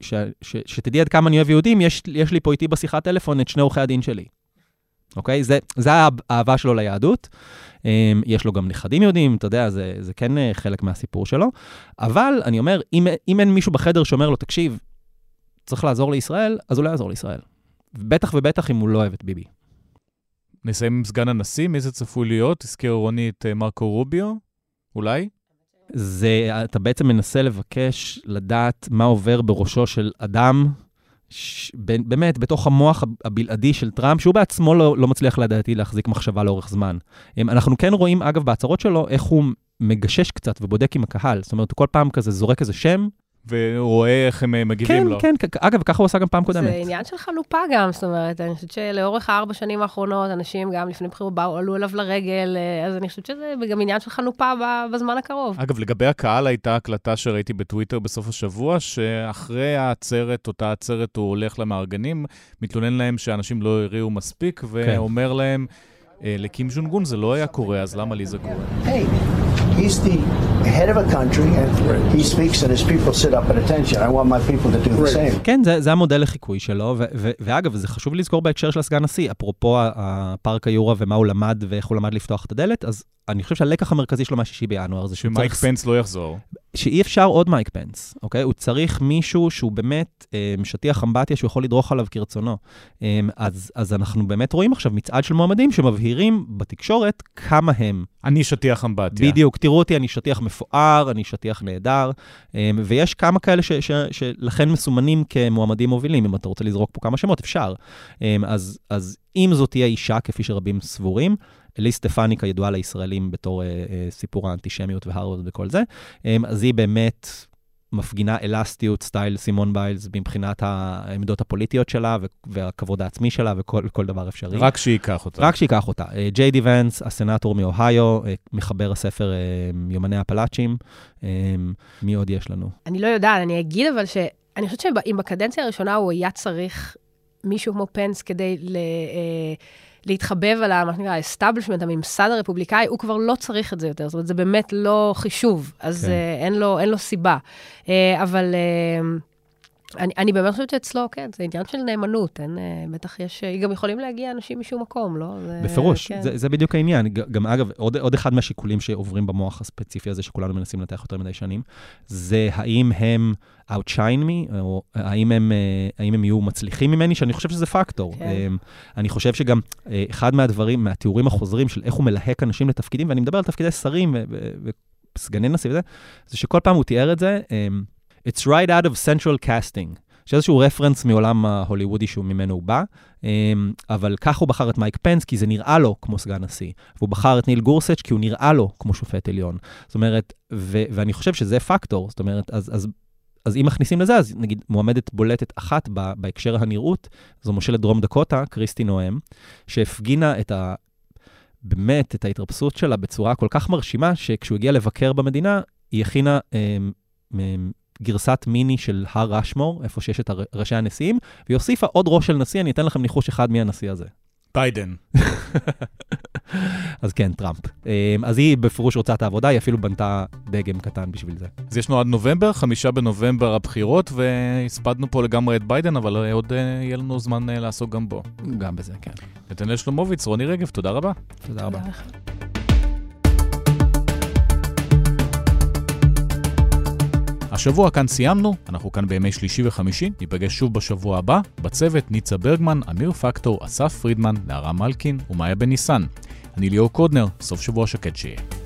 Speaker 13: שתדעי עד כמה אני אוהב יהודים, יש לי פה איתי בשיחת טלפון את שני עורכי הדין שלי. אוקיי? זה האהבה שלו ליהדות. יש לו גם נכדים יהודים, אתה יודע, זה כן חלק מהסיפור שלו. אבל אני אומר, אם אין מישהו בחדר שאומר לו, תקשיב, צריך לעזור לישראל, אז הוא לא יעזור לישראל. בטח ובטח אם הוא לא אוהב את ביבי.
Speaker 2: נסיים עם סגן הנשיא, מי זה צפוי להיות? הזכיר רוני את מרקו רוביו? אולי?
Speaker 13: אתה בעצם מנסה לבקש לדעת מה עובר בראשו של אדם, באמת, בתוך המוח הבלעדי של טראמפ, שהוא בעצמו לא מצליח לדעתי להחזיק מחשבה לאורך זמן. אנחנו כן רואים, אגב, בהצהרות שלו, איך הוא מגשש קצת ובודק עם הקהל. זאת אומרת, הוא כל פעם כזה זורק איזה שם,
Speaker 2: ורואה איך הם מגיבים לו.
Speaker 13: כן, אגב, ככה הוא עשה גם פעם קודמת.
Speaker 14: זה עניין של חנופה גם, זאת אומרת, אני חושבת שלאורך 4 שנים האחרונות, אנשים גם לפני בחירות עלו אליו לרגל, אז אני חושבת שזה גם עניין של חנופה בזמן הקרוב.
Speaker 2: אגב, לגבי הקהל הייתה הקלטה שראיתי בטוויטר בסוף השבוע, שאחרי אותה עצרת הוא הולך למארגנים, מתלונן להם שאנשים לא הריעו מספיק, ואומר להם, לקים ז'ונגון זה לא היה קורה, אז למה לי זה קורה?
Speaker 15: He's the head of a country, and he speaks and his people sit up at attention. I want my people to do the same.
Speaker 13: כן, זה המודל לחיקוי שלו, ואגב, זה חשוב לזכור בהקשר של הסגן נשיא, אפרופו הפארק היורה ומה הוא למד ואיך הוא למד לפתוח את הדלת, אז אני חושב שהלקח המרכזי שלו מה-6 בינואר זה
Speaker 2: שמייק פנס לא יחזור.
Speaker 13: שאי אפשר עוד מייק פנס, אוקיי? הוא צריך מישהו שהוא באמת שטיח אמבטיה שהוא יכול לדרוך עליו כרצונו. אז אנחנו באמת רואים עכשיו מצעד של מועמדים שמבהירים בתקשורת כמה הם.
Speaker 2: אני שטיח אמבטיה.
Speaker 13: בדיוק, תראו אותי, אני שטיח מפואר, אני שטיח נהדר, ויש כמה כאלה שלכן מסומנים כמועמדים מובילים. אם אתה רוצה לזרוק פה כמה שמות, אפשר. אז אם זאת תהיה אישה, כפי שרבים סבורים, אלי סטפניק הידועה לישראלים בתור סיפור האנטישמיות והרווארד וכל זה, אז היא באמת מפגינה אלסטיות, סטייל סימון ביילס, מבחינת העמדות הפוליטיות שלה והכבוד העצמי שלה וכל דבר אפשרי.
Speaker 2: רק שייקח אותה.
Speaker 13: רק שייקח אותה. ג'יי די ונס, הסנאטור מאוהיו, מחבר הספר יומני הפלאצ'ים. מי עוד יש לנו?
Speaker 14: אני לא יודעת, אני אגיד אבל שאני חושבת שאם בקדנציה הראשונה הוא היה צריך מישהו כמו פנס כדי להתחבב על מה שנקרא, האסטאבלישמנט, הממסד הרפובליקאי, הוא כבר לא צריך את זה יותר. זאת אומרת, זה באמת לא חישוב, אז אין לו סיבה. אבל אני באמת חושבת שאצלו, כן, זה עניין של נאמנות, בטח גם יכולים להגיע אנשים משום מקום, לא?
Speaker 13: בפירוש, זה בדיוק העניין. גם אגב, עוד אחד מהשיקולים שעוברים במוח הספציפי הזה, שכולנו מנסים לתח יותר מדי שנים, זה האם הם outshine me, או האם הם יהיו מצליחים ממני, שאני חושב שזה פקטור. אני חושב שגם אחד מהדברים, מהתיאורים החוזרים של איך הוא מלהק אנשים לתפקידים, ואני מדבר על תפקידי שרים וסגני נשיא וזה, זה שכל פעם הוא תיאר את זה, It's right out of central casting, שאיזשהו רפרנס מעולם ההוליוודי שהוא ממנו הוא בא, אבל כך הוא בחר את מייק פנס, כי זה נראה לו כמו סגן נשיא, והוא בחר את ניל גורסץ' כי הוא נראה לו כמו שופט עליון. זאת אומרת, ואני חושב שזה פקטור, זאת אומרת, אז אם מכניסים לזה, אז נגיד מועמדת בולטת אחת בהקשר הנראות, זו מושלת דרום דקוטה, קריסטי נואם, שהפגינה באמת את ההתרפסות שלה בצורה כל כך מרשימה, שכשהוא הגיע לבקר במדינה, היא הכינה גרסת מיני של הר רשמור, איפה שיש את ראשי הנשיאים, והיא הוסיפה עוד ראש של נשיא, אני אתן לכם ניחוש אחד מהנשיא הזה.
Speaker 2: ביידן.
Speaker 13: אז כן, טראמפ. אז היא בפירוש רוצה את העבודה, היא אפילו בנתה דגם קטן בשביל זה.
Speaker 2: אז יש לנו עד נובמבר, 5 בנובמבר הבחירות, והספדנו פה לגמרי את ביידן, אבל עוד יהיה לנו זמן לעסוק גם בו.
Speaker 13: גם בזה, כן.
Speaker 2: נתנאל שלומוביץ, רוני רגב, תודה רבה.
Speaker 13: תודה רבה.
Speaker 2: השבוע כאן סיימנו, אנחנו כאן בימי שלישי וחמישי, ניפגש שוב בשבוע הבא, בצוות ניצה ברגמן, אמיר פקטור, אסף פרידמן, נערה מלכין ומאיה בניסן. אני ליאור קודנר, סוף שבוע שקט שיהיה.